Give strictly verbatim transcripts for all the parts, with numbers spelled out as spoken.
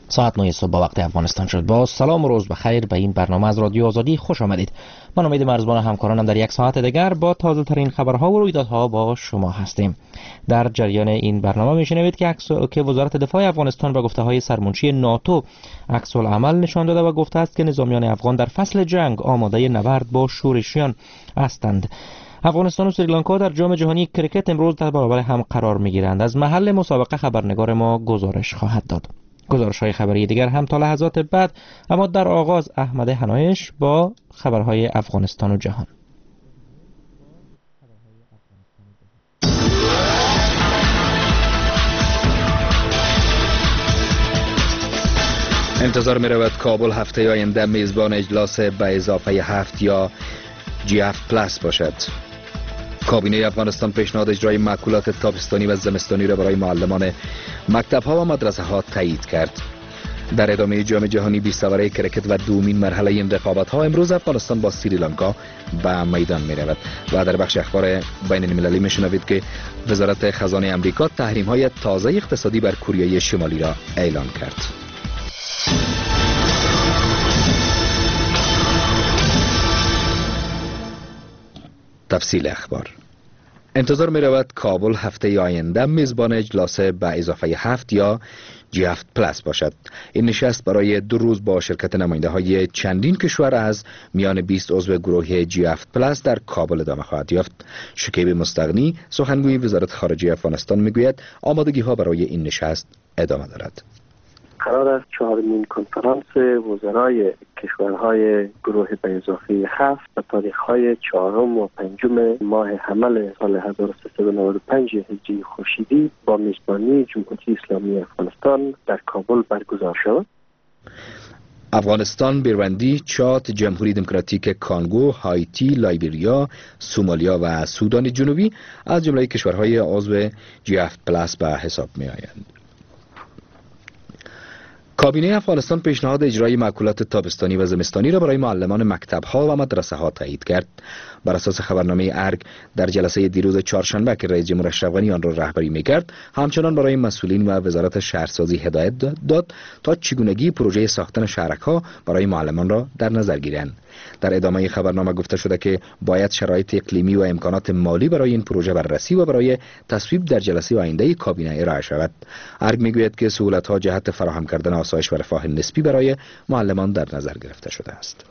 ساعت نه صبح با وقت افغانستان شد. با سلام و روز بخیر به این برنامه از رادیو آزادی خوش آمدید. من امید مرزبان همکارانم در یک ساعت دیگر با تازه ترین خبرها و رویدادها با شما هستیم. در جریان این برنامه میشنوید که عکس که وزارت دفاع افغانستان به گفته‌های سرمنشی ناتو عکس العمل نشان داده و گفته است که نظامیان افغان در فصل جنگ آماده نبرد با شورشیان هستند. افغانستان و سریلانکا در جام جهانی کرکت امروز در برابر هم قرار میگیرند. از محل مسابقه خبرنگار ما گزارش خواهد داد. گزارش‌های خبری دیگر هم تا لحظات بعد، اما در آغاز احمد حنایش با خبرهای افغانستان و جهان. انتظار می رود کابل هفته آینده میزبان اجلاس به اضافه هفت یا جی هفت پلاس باشد. کابینه افغانستان پیشنهاد اجرای مأکولات تابستانی و زمستانی را برای معلمان مکتب‌ها و مدرسه ها تایید کرد. در ادامه جام جهانی بیست اوره کرکت و دومین مرحله این رقابت‌ها امروز افغانستان با سریلانکا به میدان می‌رود و در بخش اخبار بین المللی می‌شنوید که وزارت خزانه آمریکا تحریم‌های تازه اقتصادی بر کره شمالی را اعلام کرد. تفصیل اخبار. انتظار می رود کابل هفته آینده میزبان اجلاس به اضافه هفت یا جی هفت پلاس باشد. این نشست برای دو روز با شرکت نماینده های چندین کشور از میان بیست عضو گروه جی هفت پلاس در کابل ادامه خواهد یافت. شکیب مستغنی سخنگوی وزارت خارجه افغانستان می گوید آمادگی ها برای این نشست ادامه دارد. قرار است چهارمین کنفرانس وزرای کشورهای گروه به اضافه هفت به تاریخ‌های چهارم و پنجم ماه حمل سال هزار و سیصد و نود و پنج هجری خورشیدی با میزبانی جمهوری اسلامی افغانستان در کابل برگزار شود. افغانستان، بروندی، چاد، جمهوری دموکراتیک کانگو، هایتی، لایبریا، سومالیا و سودان جنوبی از جمله کشورهای عضو جی هفت پلاس به حساب می آیند. کابینه افغانستان پیشنهاد اجرای مأکولات تابستانی و زمستانی را برای معلمان مکتب‌ها و مدرسه ها تایید کرد. بر اساس خبرنامه ارگ در جلسه دیروز چهارشنبه که رئیس جمهور اشرف غنی آن را رهبری می‌کرد، همچنان برای مسئولین و وزارت شهرسازی هدایت داد تا چگونگی پروژه ساختن شهرک‌ها برای معلمان را در نظر گیرند. در ادامه خبرنامه گفته شده که باید شرایط اقلیمی و امکانات مالی برای این پروژه بررسی و برای تصویب در جلسه آینده کابینه ارائه شود. ارگ میگوید که سهولت‌ها جهت فراهم کردن آسایش و رفاه نسبی برای معلمان در نظر گرفته شده است.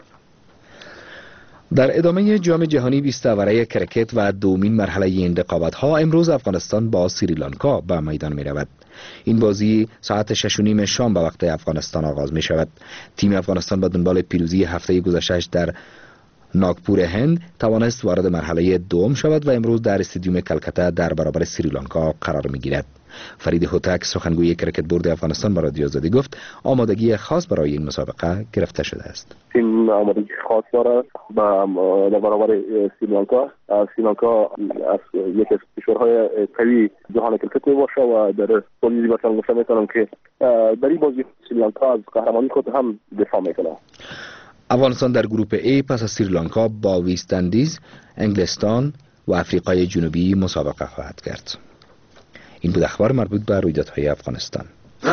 در ادامه جام جهانی بیست اوره کرکت و دومین مرحله این رقابت‌ها امروز افغانستان با سریلانکا به میدان می‌رود. این بازی ساعت شش و نیم شام به وقت افغانستان آغاز می شود. تیم افغانستان با دنبال پیروزی هفته گذشته در ناگپور هند توانست وارد مرحله دوم شود و امروز در استادیوم کلکته در برابر سریلانکا قرار می گیرد. فرید هوتک سخنگوی کرکت بورد افغانستان با رادیو آزادی گفت آمادگی خاص برای این مسابقه گرفته شده است. تیم آمادگی خاص دارد در برابر سریلانکا. سریلانکا از یکی از کشورهای قوی جهان کرکت می باشه و در پولی مثلا گفته میتونم که در این بازی سریلانکا از قهرمانی خود هم دفاع میکنه. افغانستان در گروپ ای پس از سریلانکا با ویست اندیز، انگلستان و آفریقای جنوبی مسابقه خواهد کرد. این بود اخبار مربوط به رویدادهای افغانستان.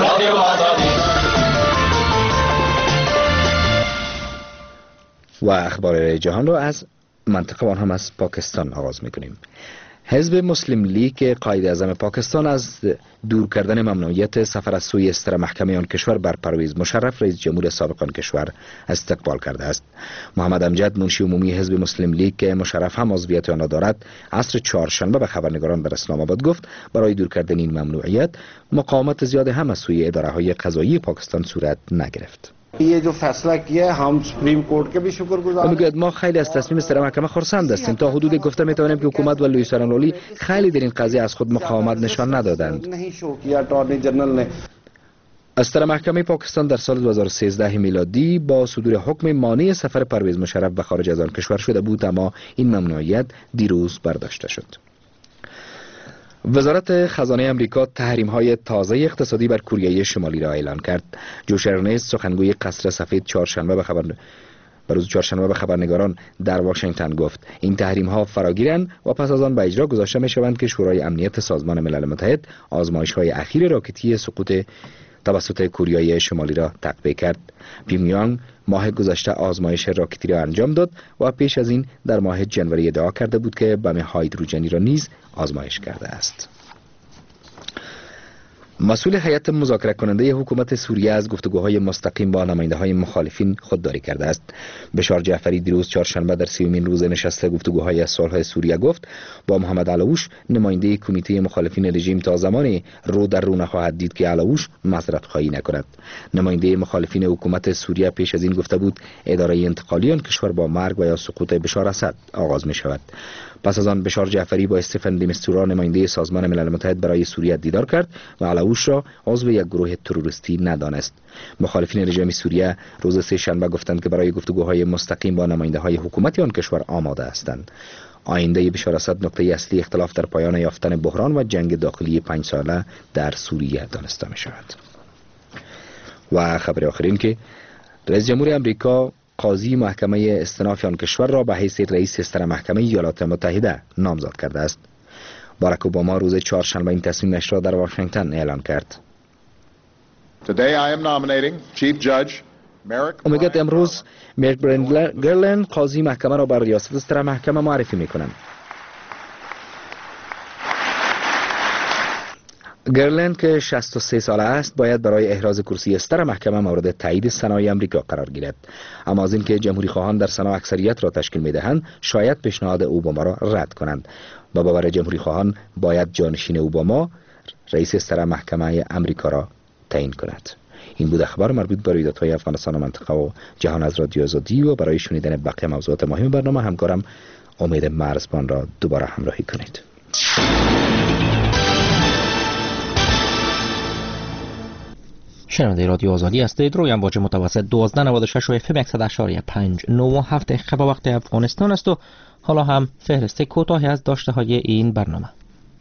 و اخبار جهان را از منطقه و آن هم از پاکستان آغاز می‌کنیم. حزب مسلم لیگ قائد اعظم پاکستان از دور کردن ممنوعیت سفر از سوی استر محکمه آن کشور بر پرویز مشرف رئیس جمهور سابق آن کشور استقبال کرده است. محمد امجد منشی عمومی حزب مسلم لیگ که مشرف هم عضویت آن دارد عصر چهارشنبه به خبرنگاران در اسلام آباد گفت برای دور کردن این ممنوعیت مقاومت زیاد هم از سوی اداره های قضایی پاکستان صورت نگرفت. ये जो फैसला किया है हम सुप्रीम कोर्ट के भी शुक्रगुजार میگوید ما خیلی از تصمیم استر محکمه خرسند هستیم. تا حدودی گفته میتوانیم که حکومت و لوی سرانولی خیلی در این قضیه از خود مقاومت نشان ندادند. استر محکمه پاکستان در سال دو هزار و سیزده میلادی با صدور حکم مانع سفر پرویز مشرف به خارج از آن کشور شده بود، اما این ممنوعیت دیروز برداشته شد. وزارت خزانه آمریکا تحریم‌های تازه اقتصادی بر کره شمالی را اعلان کرد. جوش ارنست سخنگوی قصر سفید چهارشنبه به خبر روز چهارشنبه به خبرنگاران در واشنگتن گفت این تحریم‌ها فراگیرند و پس از آن به اجرا گذاشته می‌شوند که شورای امنیت سازمان ملل متحد آزمایش‌های اخیر راکتی سقوط توسط کره شمالی را تقویه کرد. پیونگیانگ ماه گذشته آزمایش راکتی را انجام داد و پیش از این در ماه جنوری ادعا کرده بود که بم هیدروژنی را نیز آزمایش کرده است. مسئول هیئت مذاکره کننده حکومت سوریه از گفتگوهای مستقیم با نماینده‌های مخالفین خودداری کرده است. بشار جعفری دیروز چهارشنبه در سیومین روز نشست گفتگوهای صلح سوریه گفت با محمد علوش نماینده کمیته مخالفین رژیم تا زمانی رو در رو نخواهد دید که علوش معذرت خواهی نکند. نماینده مخالفین حکومت سوریه پیش از این گفته بود اداره انتقالی آن کشور با مرگ و یا سقوط بشار اسد آغاز می شود. پس از آن بشار جعفری با استفن دمیستورا نماینده سازمان ملل متحد برای سوریه دیدار کرد و علوش را عضو یک گروه تروریستی ندانست. مخالفین رژیم سوریه روز سه شنبه گفتند که برای گفتگوهای مستقیم با نماینده‌های حکومت آن کشور آماده هستند. آینده بشار اسد نقطه اصلی اختلاف در پایان یافتن بحران و جنگ داخلی پنج ساله در سوریه دانسته می شود. و خبر آخرین که رئیس جمهور امریکا قاضی محکمه استئناف آن کشور را به حیث رئیس ستر محکمه ایالات متحده نامزد کرده است. باراک اوباما روز چهارشنبه این تصمیمش را در واشنگتن اعلان کرد. Today I am nominating Chief Judge Merrick او میگوید امروز مریک گرلند قاضی محکمه را بر ریاست ستر محکمه معرفی میکنند. گرلند که شصت و سه ساله است باید برای احراز کرسی ستر محکمه مورد تایید سنای امریکا قرار گیرد. اما از اینکه جمهوری خواهان در سنا اکثریت را تشکیل میدهند شاید پیشنهاد اوباما را رد کنند. با باور جمهوری خواهان باید جانشین اوباما رئیس ستر محکمه امریکا را تعیین کند. این بود اخبار مربوط به رویدادهای افغانستان و منطقه و جهان از رادیو آزادی و برای شنیدن بقیه موضوعات مهم برنامه همکارم امید مرزبان را دوباره همراهی کنید. شنونده رادیو آزادی هستید. روی امواج متوسط دوازده نود و شش و اف ام صد و اشاری پنج نه و هفت خبر وقت افغانستان است و حالا هم فهرست کوتاهی از داشته های این برنامه.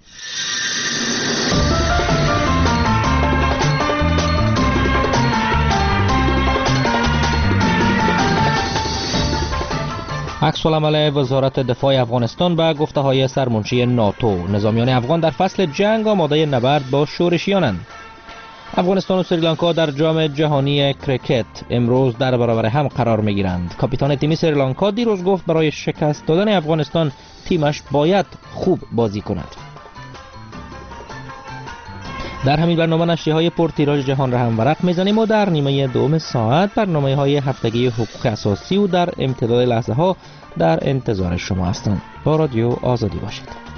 عکس العمل وزارت دفاع افغانستان به گفته های سرمنشی ناتو: نظامیان افغان در فصل جنگ آماده نبرد با شورشیانند. افغانستان و سریلانکا در جام جهانی کرکت امروز در برابر هم قرار می گیرند. کاپیتان تیم سریلانکا دیروز گفت برای شکست دادن افغانستان تیمش باید خوب بازی کند. در همین برنامه نشریه های پرتیراژ جهان را هم ورق میزنیم و در نیمه دوم ساعت برنامه های هفتگی حقوق اساسی و در امتداد لحظه ها در انتظار شما هستند. با رادیو آزادی باشید.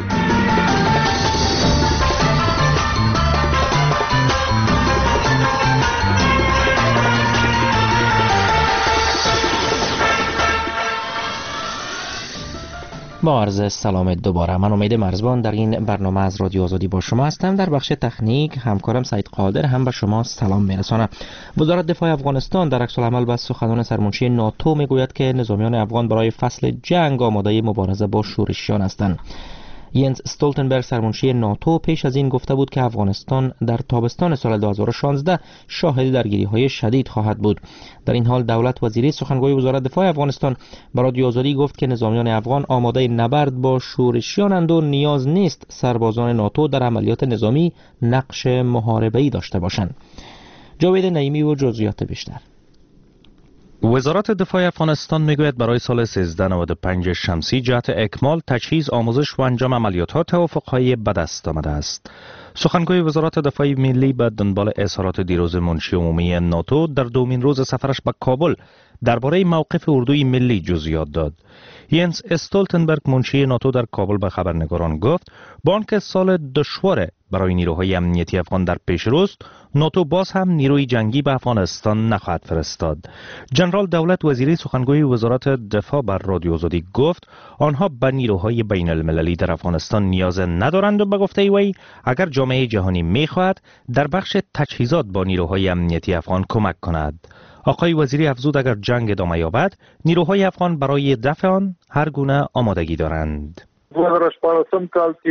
با عرض سلام دوباره، من امید مرزبان در این برنامه از رادیو آزادی با شما هستم. در بخش تکنیک همکارم سعید قادر هم به شما سلام میرسانم. وزارت دفاع افغانستان در عکس العمل به سخنان سرمنشی ناتو میگوید که نظامیان افغان برای فصل جنگ آماده مبارزه با شورشیان هستند. ینس استولتنبرگ سرمنشی ناتو پیش از این گفته بود که افغانستان در تابستان سال دو هزار و شانزده شاهد درگیری‌های شدید خواهد بود. در این حال دولت وزیری سخنگوی وزارت دفاع افغانستان به رادیو آزادی گفت که نظامیان افغان آماده نبرد با شورشیانند و نیاز نیست سربازان ناتو در عملیات نظامی نقش محاربه‌ای داشته باشند. جاوید نعیمی و جزئیات بیشتر. وزارت دفاع افغانستان میگوید برای سال سیزده نود و پنج شمسی جهت اکمال تجهیز، آموزش و انجام عملیات‌ها توافق‌های به دست آمده است. سخنگوی وزارت دفاع ملی به دنبال اظهارات دیروز منشی عمومی ناتو در دومین روز سفرش به کابل درباره موقف اردوی ملی جزئیات داد. ینس استولتنبرگ منشی ناتو در کابل به خبرنگاران گفت با آنکه سال دشوار برای نیروهای امنیتی افغان در پیش روست، ناتو باز هم نیروی جنگی به افغانستان نخواهد فرستاد. جنرال دولت وزیری سخنگوی وزارت دفاع بر رادیو آزادی گفت آنها به نیروهای بین المللی در افغانستان نیاز ندارند و به گفته وی اگر جامعه جهانی میخواهد در بخش تجهیزات با نیروهای امنیتی افغان کمک کند. آقای وزیری افزود اگر جنگ ادامه یابد نیروهای افغان برای دفع آن هر گونه آمادگی دارند. دو هزار و شپاړسم کال کې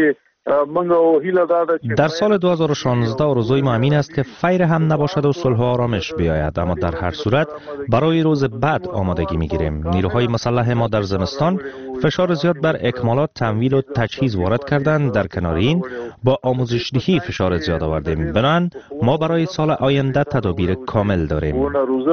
در سال دو هزار و شانزده آرزوی ما همین است که فیر هم نباشد و صلح و آرامش بیاید، اما در هر صورت برای روز بعد آمادگی میگیریم. نیروهای مسلح ما در زمستان فشار زیاد بر اکمالات، تمویل و تجهیز وارد کردند. در کنار این با آموزش‌دهی فشار زیاد آوردیم. بنابراین ما برای سال آینده تدابیر کامل داریم.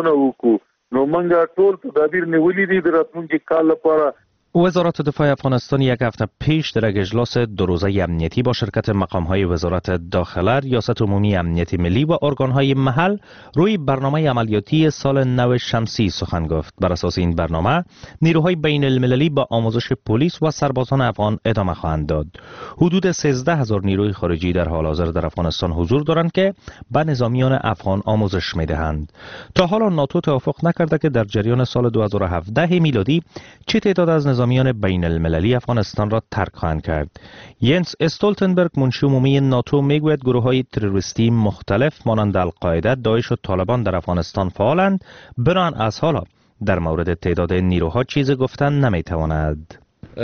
وزارت دفاع افغانستان یک هفته پیش در یک اجلاس دو روزه امنیتی با شرکت مقام‌های وزارت داخله، ریاست عمومی امنیت ملی و ارگان‌های محل روی برنامه عملیاتی سال نو شمسی سخن گفت. بر اساس این برنامه نیروهای بین المللی با آموزش پلیس و سربازان افغان ادامه خواهند داد. حدود سیزده هزار نیروی خارجی در حال حاضر در افغانستان حضور دارند که به نظامیان افغان آموزش می‌دهند. تا حالا ناتو توافق نکرده که در جریان سال دو هزار و هفده میلادی چه تعداد از نظامیان بین المللی افغانستان را ترک خواهند کرد. ینس استولتنبرگ، منشی عمومی ناتو، میگوید گروه‌های تروریستی مختلف مانند القاعده، داعش و طالبان در افغانستان فعالند. بنابراین از حالا در مورد تعداد نیروها چیزی گفتن نمیتواند.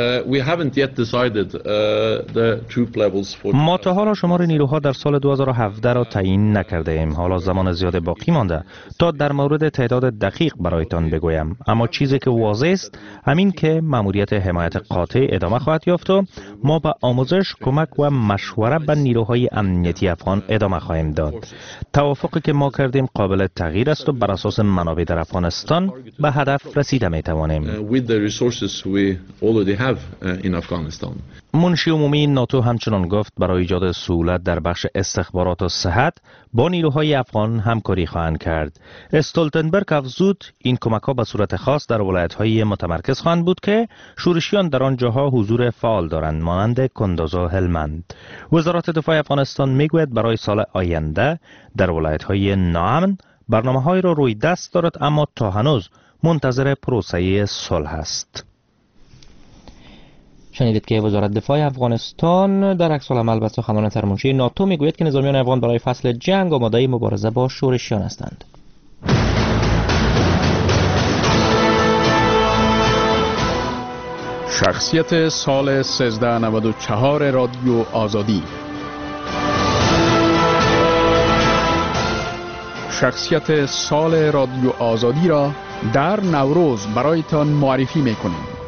ما تا حالا شمار نیروها در سال دو هزار و هفده را تعیین نکرده ایم. حالا زمان زیاد باقی مانده تا در مورد تعداد دقیق برایتان بگویم، اما چیزی که واضح است همین که مأموریت حمایت قاطع ادامه خواهد یافت و ما به آموزش، کمک و مشوره به نیروهای امنیتی افغان ادامه خواهیم داد. توافقی که ما کردیم قابل تغییر است و بر اساس منابع در افغانستان به هدف رسیده می توانیم. منشی عمومی ناتو همچنان گفت برای ایجاد سهولت در بخش استخبارات و صحت با نیروهای افغان همکاری خواهند کرد. استولتنبرگ افزود این کمک‌ها به صورت خاص در ولایت‌های متمرکز خواهند بود که شورشیان در آنجاها حضور فعال دارند، مانند کندوز و هلمند. وزارت دفاع افغانستان میگوید برای سال آینده در ولایت‌های ناامن برنامه‌های را روی دست دارد، اما تا هنوز منتظر پروسه صلح است. شنیدید که وزارت دفاع افغانستان در عکس العمل به سخنان سرمنشی ناتو میگوید که نظامیان افغان برای فصل جنگ آماده مبارزه با شورشیان هستند. شخصیت سال سیزده نود و چهار رادیو آزادی. شخصیت سال رادیو آزادی را در نوروز برایتان معرفی میکنیم.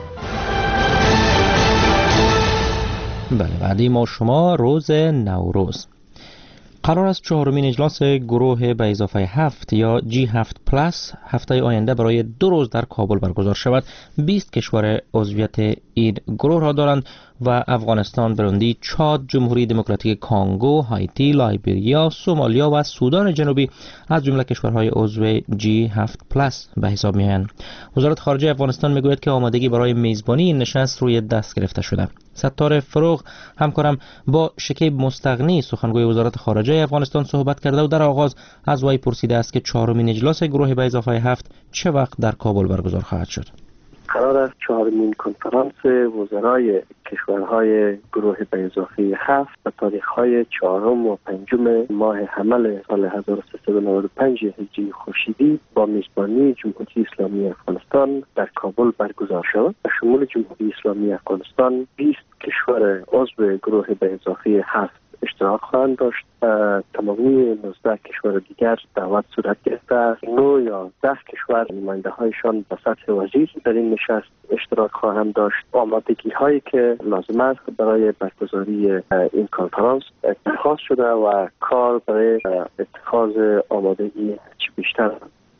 بله، بعدی ما شما روز نوروز قرار است چهارمین اجلاس گروه به اضافه هفت یا جی هفت پلاس هفته آینده برای دو روز در کابل برگزار شود. بیست کشور عضویت این گروه را دارند و افغانستان، بروندی، چاد، جمهوری دموکراتیک کانگو، هایتی، لایبریا، سومالیا و سودان جنوبی از جمله کشورهای عضو جی هفت پلاس به حساب می‌آیند. وزارت خارجه افغانستان میگوید که آمادگی برای میزبانی این نشست روی دست گرفته شده. ستار فروغ همکارم با شکیب مستغنی، سخنگوی وزارت خارجه افغانستان، صحبت کرده و در آغاز از وی پرسیده است که چهارمین اجلاس گروه به اضافه هفت چه وقت در کابل برگزار خواهد شد. قرار است چهارمین کنفرانس وزرای کشورهای گروه به اضافه هفت به تاریخ‌های چهارم و پنجم ماه حمل سال هزار و سیصد و نود و پنج هجری خورشیدی با میزبانی جمهوری اسلامی افغانستان در کابل برگزار شود. به شمول جمهوری اسلامی افغانستان بیست کشور عضو گروه به اضافه هفت اشتراک خواهند داشت. تمامی نوزده کشور دیگر دعوت صورت گرفته است. نه یا ده کشور نماینده هایشان به سطح وزیر در این نشست اشتراک خواهند داشت. آمادگی هایی که لازم است برای برگزاری این کنفرانس اتخاذ شده و کار برای اتخاذ آمادگی چه بیشتر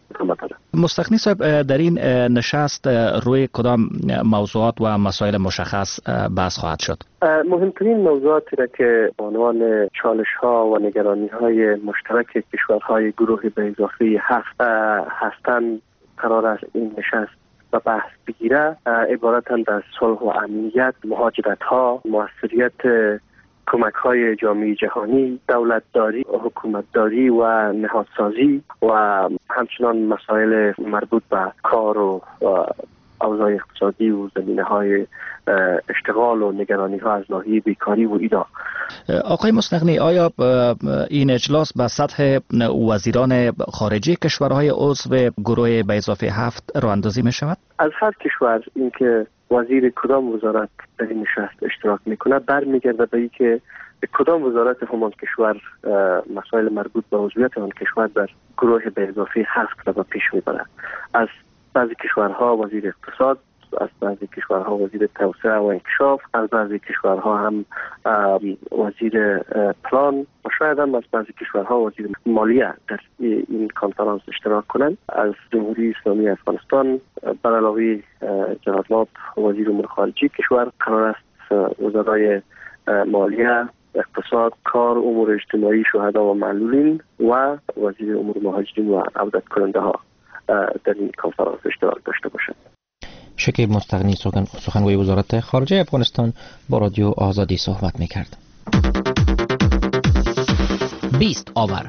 مستغنی صاحب، در این نشست روی کدام موضوعات و مسائل مشخص بحث خواهد شد؟ مهمترین موضوعاتی را که به عنوان چالش ها و نگرانی های مشترک کشورهای گروه به اضافه هفت هستند قرار است این نشست و بحث بگیره. عبارتند از صلح و امنیت، مهاجرت ها، موثریت کمک های جامعه جهانی، دولتداری، حکومتداری و نهادسازی و همچنان مسائل مربوط به کار و اوضاع اقتصادی و زمینه های اشتغال و نگرانی ها از ناحیه بیکاری و اینا. آقای مستغنی، آیا این اجلاس به سطح وزیران خارجه کشورهای عضو گروه به اضافه هفت راه اندازی می شود؟ از هر کشور اینکه وزیر کدام وزارت در این نشست اشتراک میکنه برمیگرده به اینکه کدام وزارت همان کشور مسائل مربوط به عضویت آن کشور در گروه به اضافه هفت را به پیش میبرد. از بعضی کشورها وزیر اقتصاد، از بعضی کشورها وزیر توسعه و انکشاف، از بعضی کشورها هم وزیر پلان و شاید هم از بعضی کشورها وزیر مالیه در این کنفرانس اشتراک کنند. از جمهوری اسلامی افغانستان بر علاوه جناب ناب وزیر امور خارجه کشور قرار است وزرای مالیه، اقتصاد، کار، امور اجتماعی، شهدا و معلولین و وزیر امور مهاجرین و عودت کننده ها در این کنفرانس اشتراک داشته باشند. شکیب مستغنی سخنگوی وزارت خارجه افغانستان با رادیو آزادی صحبت میکرد. بیست آور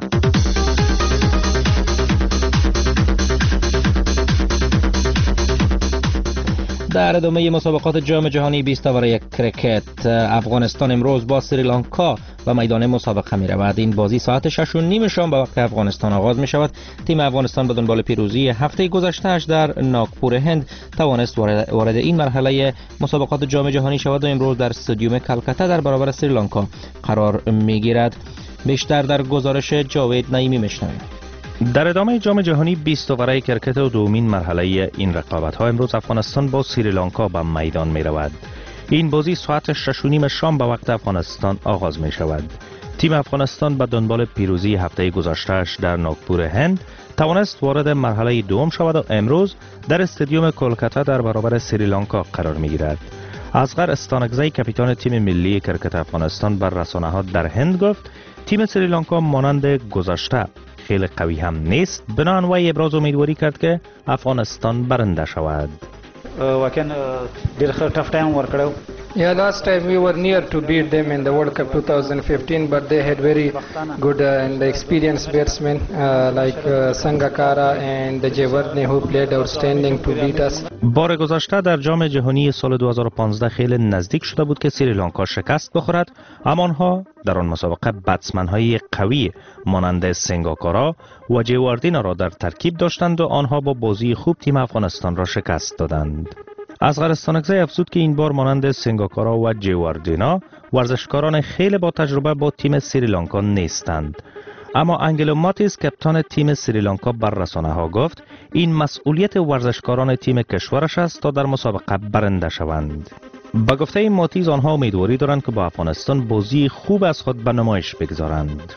در ادامه مسابقات جام جهانی بیست آور کرکت افغانستان امروز با سریلانکا و میدان مسابقه می رود. این بازی ساعت شش و نیم شام به وقت افغانستان آغاز می شود. تیم افغانستان به دنبال پیروزی هفته گذشته‌اش در ناگپور هند توانست وارد این مرحله مسابقات جام جهانی شود و امروز در استادیوم کلکتا در برابر سریلانکا قرار می گیرد. بیشتر در گزارش جاوید نعیمی میشنویم. در ادامه جام جهانی بیست اوره کرکت و دومین مرحله این رقابت ها امروز افغانستان با سریلانکا به میدان می رود. این بازی ساعت شش و نیم شام به وقت افغانستان آغاز می شود. تیم افغانستان به دنبال پیروزی هفته گذشته‌اش در ناگپور هند توانست وارد مرحله دوم شود و امروز در استادیوم کلکتا در برابر سریلانکا قرار می گیرد. اصغر استانکزی کاپیتان تیم ملی کرکت افغانستان بر رسانه‌ها در هند گفت تیم سریلانکا مانند گذشته خیلی قوی هم نیست. بنابراین وی ابراز امیدواری کرد که افغانستان برنده شود. واقعا ډیر ښه ټف ټایم ورکړو. Yeah, last time we were near to beat them in the World Cup twenty fifteen, but they had very good uh, and experienced batsmen uh, like uh, Sangakkara and Jayawardene who played outstanding to beat us. بار گذشته در جام جهانی سال دو هزار و پانزده خیلی نزدیک شده بود که سریلانکا شکست بخورد، اما آنها در آن مسابقه بتسمن‌های قوی مانند سنگاکارا و جیواردینا را در ترکیب داشتند و آنها با بازی خوب تیم افغانستان را شکست دادند. اصغر استانکزی افزود که این بار مانند سنگاکارا و جیواردینا ورزشکاران خیلی با تجربه با تیم سریلانکا نیستند. اما انگلو ماتیس کاپیتان تیم سریلانکا بر رسانه‌ها گفت این مسئولیت ورزشکاران تیم کشورش است تا در مسابقه برنده شوند. با گفته ماتیز آنها امیدواری دارند که با افغانستان بازی خوب از خود به نمایش بگذارند.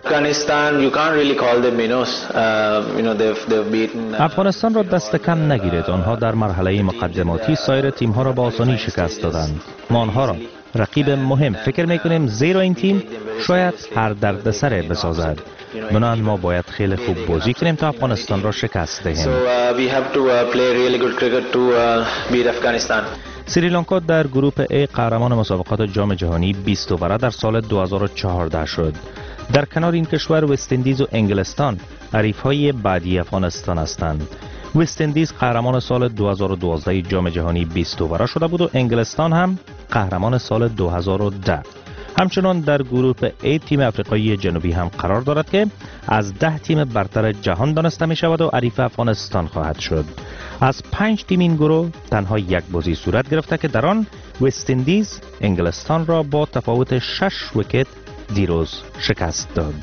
افغانستان را دست کم نگیرید. آنها در مرحله مقدماتی سایر تیم‌ها را با آسانی شکست دادند. ما آنها را رقیب مهم فکر می‌کنیم زیرا این تیم شاید هر دردسر بسازد. بنابراین ما باید خیلی خوب بازی کنیم تا افغانستان را شکست دهیم. سریلانکا در گروه ای قهرمان مسابقات جام جهانی بیست اوره در سال دو هزار و چهارده شد. در کنار این کشور وست اندیز و انگلستان حریف‌های بعدی افغانستان هستند. وست اندیز قهرمان سال دو هزار و دوازده جام جهانی بیست اوره شده بود و انگلستان هم قهرمان سال دو هزار و ده. همچنان در گروه ای تیم آفریقایی جنوبی هم قرار دارد که از ده تیم برتر جهان دانسته می شود و حریف افغانستان خواهد شد. از پنج تیم این گروه تنها یک بازی صورت گرفته که در آن وست اندیز انگلستان را با تفاوت شش ویکت دیروز شکست داد.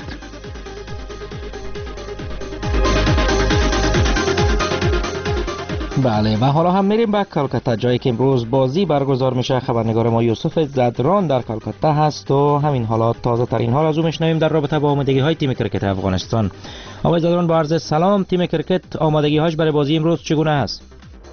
بله و حالا هم میریم به کلکتا، جایی که امروز بازی برگزار میشه. خبرنگار ما یوسف زدران در کلکتا هست و همین حالات تازه ترین حال از او میشنویم در رابطه با آمادگی های تیم کرکت افغانستان. آقای زدران با عرض سلام، تیم کرکت آمادگی هاش برای بازی امروز چگونه است؟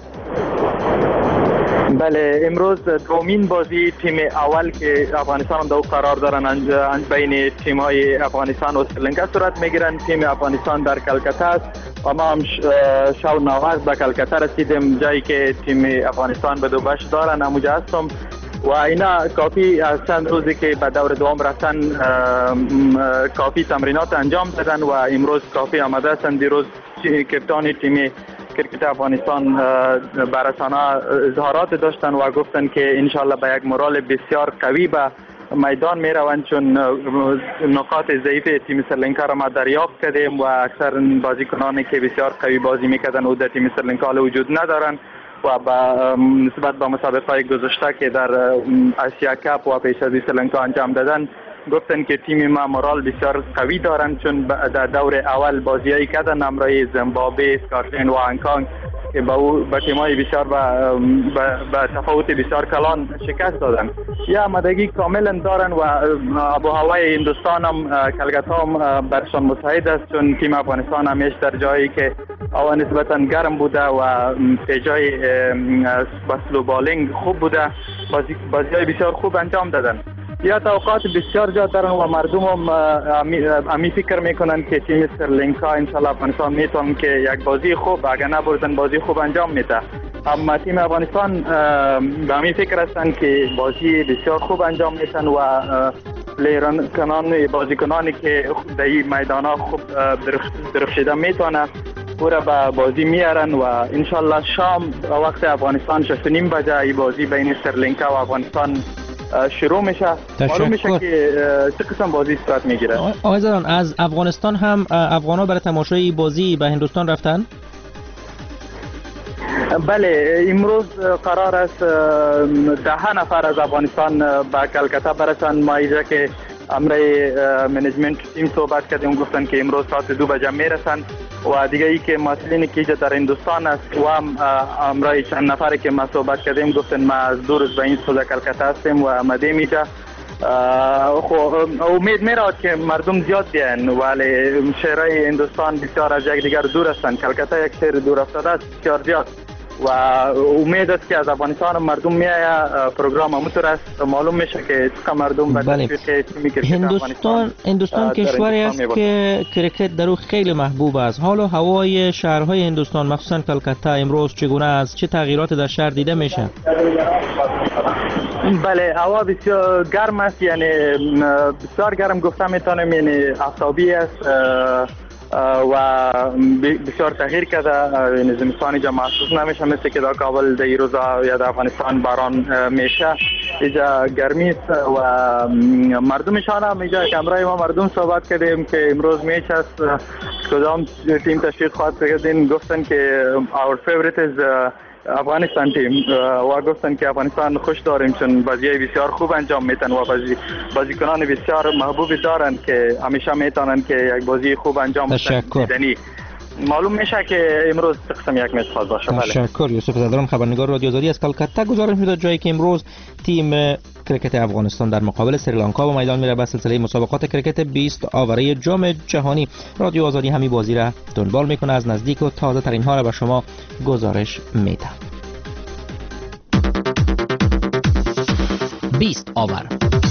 بله، امروز دومین بازی تیم اول که افغانستان دو قرار دارن انج بین تیم های افغانستان و سریلانکا صورت میگیرن. تیم افغانستان در کلکتا است و ما هم شب نواز به کلکتا رسیدیم، جایی که تیم افغانستان به دو بش دارن. اموجا هستم و اینا کافی از چند روزی که به دور دوم رفتن کافی تمرینات انجام دادن و امروز کافی آماده هستن. دیروز کپتان تیم کرکت افغانستان برسانه اظهارات داشتن و گفتن که انشالله به یک مورال بسیار قوی به میدان می روند، چون نقاط ضعیف تیم سریلانکا را ما دریافت کردیم و اکثر بازیکنانی که بسیار قوی بازی میکردن او در تیم سریلانکا وجود ندارن و با نسبت به مسابقات گذشته که در آسیا کاپ و پیش از سریلانکا انجام دادن گفتن که تیم ما مورال بسیار قوی دارند، چون در دور اول بازیایی کردن همراه زیمبابوه، اسکاتلند و هنگکنگ که با با تیم‌های بسیار با با تفاوت بسیار کلان شکست دادن. یا آمادگی کاملا دارن و آب و هوای هندوستان هم کلکتا هم برشان مساعد است، چون تیم افغانستان همیشه در جایی که هوا نسبتا گرم بوده و به جای بسلو بالینگ خوب بوده بازی بازی‌های بسیار خوب انجام دادن. یا توقعات بسیار زیاد دارن و مردم هم امی فکر میکنن که تیم سریلانکا انشالله افغانستان میتونن که یک بازی خوب اگر نبردن بازی خوب انجام میده. اما تیم افغانستان به امی فکر هستن که بازی بسیار خوب انجام میتن و پلیران کنان بازیکنانی که در این میدان ها خوب درخشیده میتونه پورا به بازی میارن و انشالله شام وقت افغانستان شش و نیم بجه ای بازی بین سریلانکا و افغانستان شروع میشه. معلوم میشه که چه قسم بازی صورت میگیره. آقای زدان، از افغانستان هم افغانا برای تماشای بازی به هندوستان رفتن؟ بله، امروز قرار است ده نفر از افغانستان به کلکتا برسن. ما اینجا که امرای منیجمنت تیم صحبت کردیم گفتن که امروز ساعت دو بجه میرسن و دیگه ای که مسئولین که اینجا در هندوستان است و هم امرای چند نفری که ما صحبت کردیم گفتن ما از دو روز به این سوزا کلکتا هستیم و آمدیم اینجا. امید میراد که مردم زیاد بیان ولی شهرهای هندوستان بسیار از یک دیگر دور هستند. کلکتا یک شهر دور افتاده است بسیار زیاد و امید است که از افغانستان مردم میآید. پروگرام همونطور است، معلوم میشه که چقدر مردم به تشویق تیم کرکت هندوستان هندوستان کشوری است که کرکت در او خیلی محبوب است. حالا هوای شهرهای هندوستان مخصوصا کلکتا امروز چگونه است؟ چه تغییرات در شهر دیده میشه؟ بله، هوا بسیار گرم است، یعنی بسیار گرم گفتم میتونم، یعنی آفتابی است و بسیار تغییر کرده. یعنی زمستان اینجا محسوس نمیشه مثل که در کابل در این روزا یا در افغانستان باران میشه. اینجا گرمی است و مردمشان هم اینجا کمرای ما مردم صحبت کردیم که امروز میچ است کدام تیم تشویق خواهد کردین. گفتن که our favorite is افغانستان تیم و گفتن که افغانستان خوش داریم چون بازی بسیار خوب انجام میتن و بازی بازیکنان بسیار محبوبی دارن که همیشه میتونن که یک بازی خوب انجام بدن. معلوم میشه که امروز قسم یک میچ خواهد باشه. تشکر. یوسف زدران، خبرنگار رادیو آزادی از کلکتا گزارش میداد جایی که امروز تیم کرکت افغانستان در مقابل سریلانکا به میدان میره به سلسله مسابقات کرکت بیست آوره جام جهانی. رادیو آزادی همین بازی را دنبال میکنه، از نزدیک و تازه ترین ها را به شما گزارش میده. بیست آور.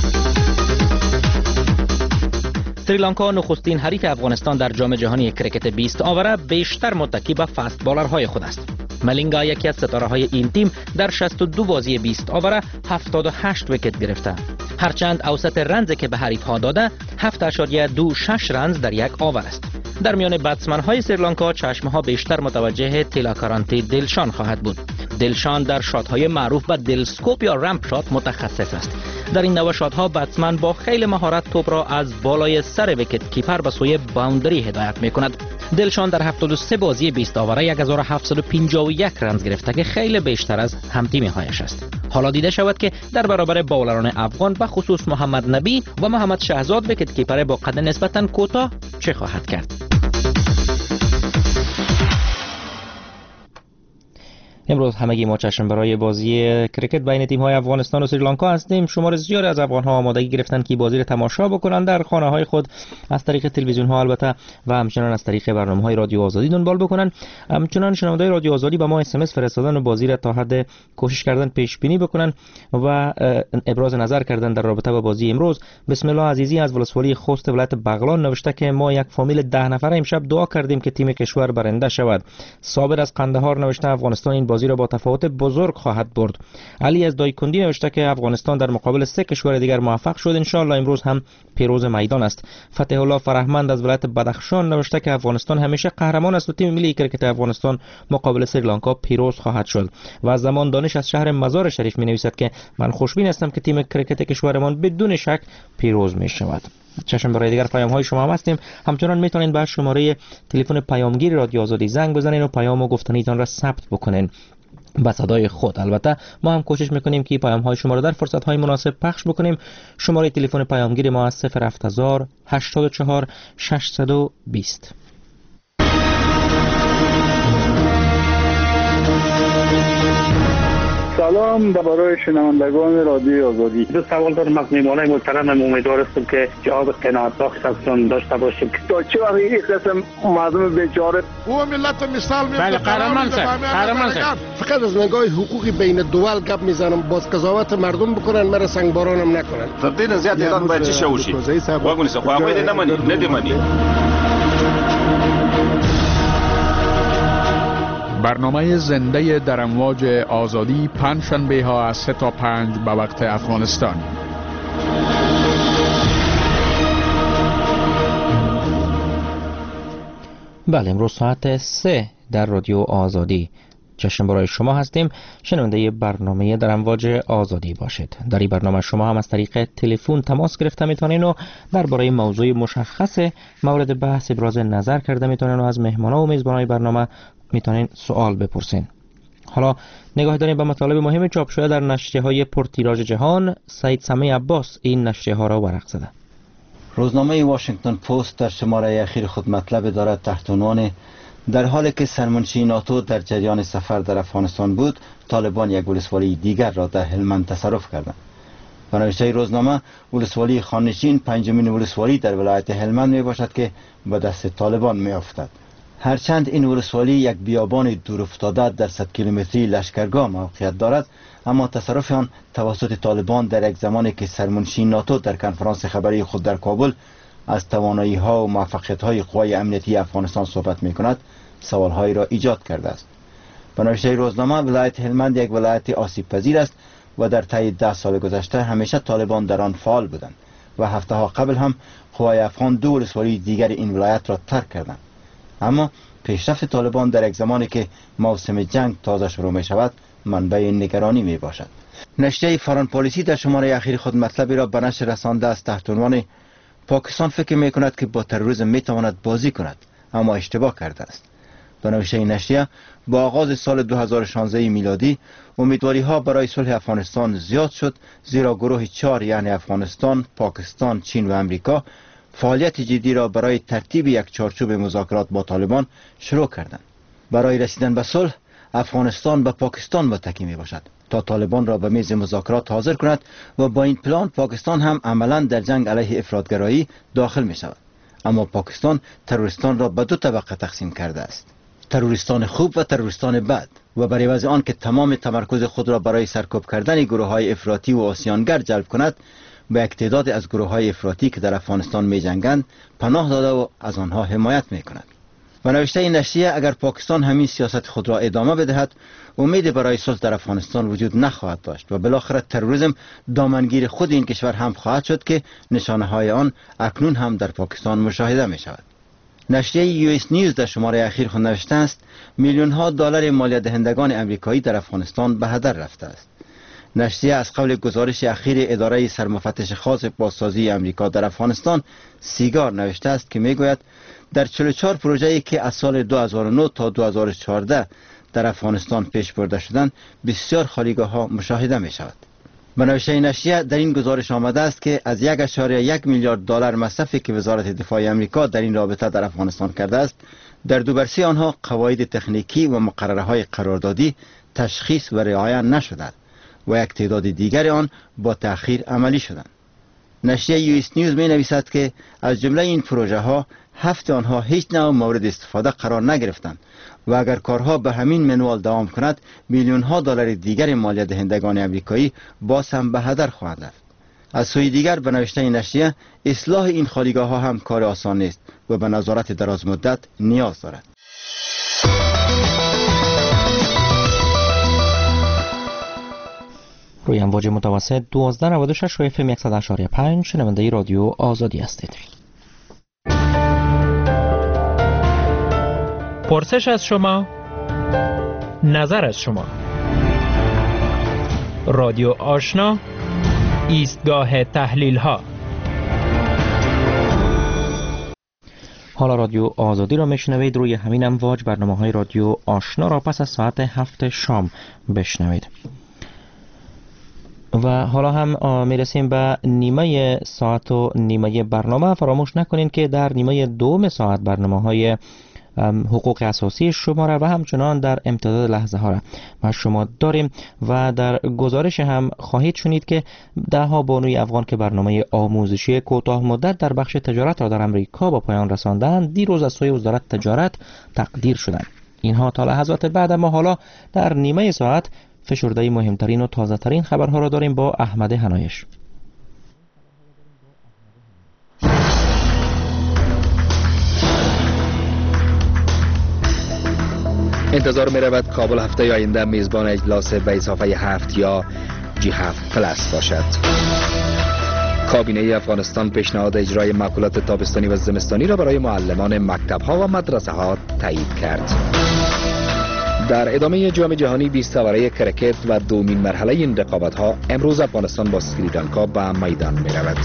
سریلانکا نخستین حریف افغانستان در جام جهانی کرکت بیست آوره بیشتر متکی به فست بالرهای خود است. ملینگا یکی از ستاره‌های این تیم در شصت و دو بازی بیست آوره هفتاد و هشت ویکت گرفته. هرچند اوسط رنزی که به حریف‌ها داده هفت اشاریه دو شش رنز در یک آور است. در میان بتسمن‌های سریلانکا چشم‌ها بیشتر متوجه تیلاکارانتی دلشان خواهد بود. دلشان در شات‌های معروف به دلسکوپ یا رمپ شات متخصص است. در این نوع شات‌ها بتسمن با خیلی مهارت توپ را از بالای سر ویکت کیپر به سوی باوندری هدایت می‌کند. دلشان در هفتاد و سه بازی بیست آوره هزار و هفتصد و پنجاه و یک رنز گرفته که خیلی بیشتر از هم‌تیمی‌هایش است. حالا دیده شود که در برابر باولران افغان به خصوص محمد نبی و محمد شهزاد ویکت کیپر با قد نسبتاً کوتاه چه خواهد کرد. امروز همگی ما چشم برای بازی کرکت بین تیم‌های افغانستان و سریلانکا هستیم. شمار زیادی از افغان‌ها آمادگی گرفتن که بازی را تماشا بکنند در خانه‌های خود از طریق تلویزیون‌ها البته و همچنین از طریق برنامه‌های رادیو آزادی دنبال بکنند. همچنین شنونده‌های رادیو آزادی به ما اس ام اس فرستادن و بازی را تا حد کوشش کردن پیش بینی بکنن و ابراز نظر کردن در رابطه با بازی امروز. بسم الله عزیزی از ولسوالی خوست ولایت بغلان نوشته که ما یک فامیل ده نفره امشب دعا کردیم که تیم کشور برنده شود. صابر از قندهار نوشته افغانستان این بازی را با تفاوت بزرگ خواهد برد. علی از دایکندی نوشته که افغانستان در مقابل سه کشور دیگر موفق شد، ان شاء الله امروز هم پیروز میدان است. فتح الله فرهمند از ولایت بدخشان نوشته که افغانستان همیشه قهرمان است و تیم ملی کرکت افغانستان مقابل سریلانکا پیروز خواهد شد. و از زمان دانش از شهر مزار شریف می نویسد که من خوشبین هستم که تیم کرکت کشورمان بدون شک پیروز می شود. چشم برای دیگر پیام های شما هم هستیم. همچنان میتونین به شماره تلفن پیامگیر رادیو آزادی زنگ بزنین و پیام و گفتنیتان را ثبت بکنین. به صدای خود. البته ما هم کوشش میکنیم که پیام های شما را در فرصت های مناسب پخش بکنیم. شماره تلفن پیامگیر ما از صفر هفت هزار هشتاد و چهار ششصد و بیست. سلام برای شنوندگان رادیوی آزادی. دو سوال دارم از میهمانای محترم. امیدوار هستم که جواب قناعت بخش ازتون داشته باشیم. تا چه وقت این قسم مردم بیچاره او ملت مثال میزنه. بله قهرمان صاحب، قهرمان صاحب. فقط از نگاه حقوقی بین دول گپ میزنم، باز قضاوت مردم بکنن، مرا سنگبارانم نکنن. فقط زیاد ایران باید چی شوشی؟ واگونی سه خواهی نمانی، ندیمانی. برنامه زنده در امواج آزادی پنجشنبه ها از سه تا پنج به وقت افغانستان. بله، امروز ساعت سه در رادیو آزادی جشن برای شما هستیم. شنونده برنامه در امواج آزادی باشید. در این برنامه شما هم از طریق تلفن تماس گرفته میتونین و درباره موضوع مشخص مورد بحث ابراز نظر کرده میتونین و از مهمانا و میزبانای برنامه میتونین سوال بپرسین. حالا نگاه داریم به مطالب مهم چاپ شده در نشریه های پرتیراژ جهان. سعید سمی عباس این نشریه ها را ورق زده. روزنامه واشنگتن پست در شماره اخیر خود مطلب دارد تحت عنوان در حالی که سرمنشی ناتو در جریان سفر در افغانستان بود، طالبان یک ولسوالی دیگر را در هلمند تصرف کردند. به نوشته روزنامه، ولسوالی خانشین پنجمین ولسوالی در ولایت هلمند می باشد که به دست طالبان می افتد. هرچند این ولسوالی یک بیابان دور افتاده در صد کیلومتری لشکرگاه موقعیت دارد، اما تصرف آن توسط طالبان در یک زمانی که سرمنشی ناتو در کنفرانس خبری خود در کابل از توانایی ها و موفقیت های قوای امنیتی افغانستان صحبت می کند، سوال هایی را ایجاد کرده است. به نوشته روزنامه، ولایت هلمند یک ولایت آسیب پذیر است و در طی ده سال گذشته همیشه طالبان در آن فعال بودند و هفته ها قبل هم قوای افغان دو ولسوالی دیگر این ولایت را ترک کردند. اما پیشرفت طالبان در یک زمانی که موسم جنگ تازه شروع می شود منبع نگرانی می باشد. نشریه فارن پالیسی در شماره اخیر خود مطلبی را به نشر رسانده است تحت عنوان پاکستان فکر می کند که با تروریسم می تواند بازی کند اما اشتباه کرده است. به نوشته نشریه، با آغاز سال دو هزار و شانزده میلادی امیدواری ها برای صلح افغانستان زیاد شد، زیرا گروه چهار یعنی افغانستان، پاکستان، چین و امریکا فعالیت جدی را برای ترتیب یک چارچوب مذاکرات با طالبان شروع کردند. برای رسیدن به صلح افغانستان به پاکستان متکی می باشد تا طالبان را به میز مذاکرات حاضر کند و با این پلان پاکستان هم عملا در جنگ علیه افراطگرایی داخل می شود. اما پاکستان تروریستان را به دو طبقه تقسیم کرده است: تروریستان خوب و تروریستان بد، و برای عوض آن که تمام تمرکز خود را برای سرکوب کردن گروه های افراطی و آسیانگر جلب کند، به یک تعداد از گروه های افراطی که در افغانستان می جنگند پناه داده و از آنها حمایت می کند. و نوشته این نشریه، اگر پاکستان همین سیاست خود را ادامه بدهد، امید برای صلح در افغانستان وجود نخواهد داشت و بالاخره تروریسم دامنگیر خود این کشور هم خواهد شد که نشانه های آن اکنون هم در پاکستان مشاهده می شود. نشریه یو اس نیوز در شماره اخیر خود نوشته است میلیون ها دلار مالیات دهندگان امریکایی در افغانستان به هدر رفته است. نشریه از قبل گزارش اخیر اداره سرمفتش خاص بازسازی امریکا در افغانستان سیگار نوشته است که میگوید در چهل و چهار پروژه‌ای که از سال دو هزار و نه تا دو هزار و چهارده در افغانستان پیش برده شدند، بسیار خالیگاه ها مشاهده می شود. به نوشته نشریه در این گزارش آمده است که از یک اشاره یک میلیارد دلار مصرفی که وزارت دفاع امریکا در این رابطه در افغانستان کرده است، در دو برسه آنها قواعد تکنیکی و مقرره های قراردادی تشخیص و رعایت نشدند و یک تعداد دیگر آن با تأخیر عملی شدند. نشریه یو اس نیوز می نویسد که از جمله این پروژه ها هفت آنها هیچ نوع مورد استفاده قرار نگرفتند و اگر کارها به همین منوال دوام کند، میلیون ها دلار دیگر مالیات دهندگان امریکایی باز هم به هدر خواهند رفت. از سوی دیگر به نوشته نشریه، اصلاح این خالیگاه ها هم کار آسان نیست و به نظارت دراز مدت نیاز دارد. روی امواج متوسط دوازده نود و شش و اف ام صد و هشت و پنج شنونده رادیو آزادی هستید. پرسش از شما، نظر از شما. رادیو آشنا، ایستگاه تحلیل ها. حالا رادیو آزادی را میشنوید. روی همین امواج برنامه های رادیو آشنا را پس از ساعت هفت شام بشنوید. و حالا هم میرسیم به نیمه ساعت و نیمه برنامه. فراموش نکنید که در نیمه دوم ساعت برنامه های حقوق اساسی شما را و همچنان در امتداد لحظه ها را ما شما داریم و در گزارش هم خواهید شنید که ده ها بانوی افغان که برنامه آموزشی کوتاه مدت در بخش تجارت را در امریکا با پایان رساندند دیروز از سوی وزارت تجارت تقدیر شدند. اینها تا لحظات بعد. ما حالا در نیمه ساعت فشرده مهمترین و تازه ترین خبرها را داریم با احمد هنایش. انتظار می رود کابل هفته آینده میزبان اجلاس به اضافه هفت یا جی هفت پلاس باشد. کابینه افغانستان پیشنهاد اجرای مأکولات تابستانی و زمستانی را برای معلمان مکتب‌ها و مدرسه ها تایید کرد. در ادامه جام جهانی بیست اوره کرکت و دومین مرحله این رقابت‌ها امروز افغانستان با سریلانکا به میدان می رود.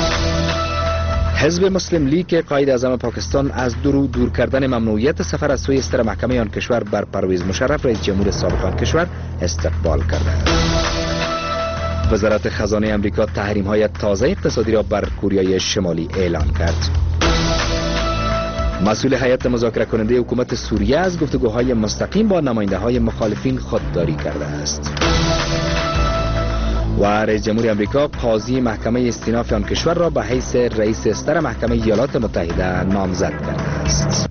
حزب مسلم لیگ قائد اعظم پاکستان از دور دور کردن ممنوعیت سفر از سوی ستر محکمه آن کشور بر پرویز مشرف رئیس جمهور سابق آن کشور استقبال کرده است. وزارت خزانه امریکا تحریم‌های تازه اقتصادی را بر کوریای شمالی اعلان کرد. مسئول هیئت مذاکره کننده حکومت سوریه از گفتگوهای مستقیم با نماینده‌های مخالفین خودداری کرده است. و رئیس جمهور امریکا قاضی محکمه استیناف آن کشور را به حیث رئیس ستر محکمه ایالات متحده نامزد کرده است.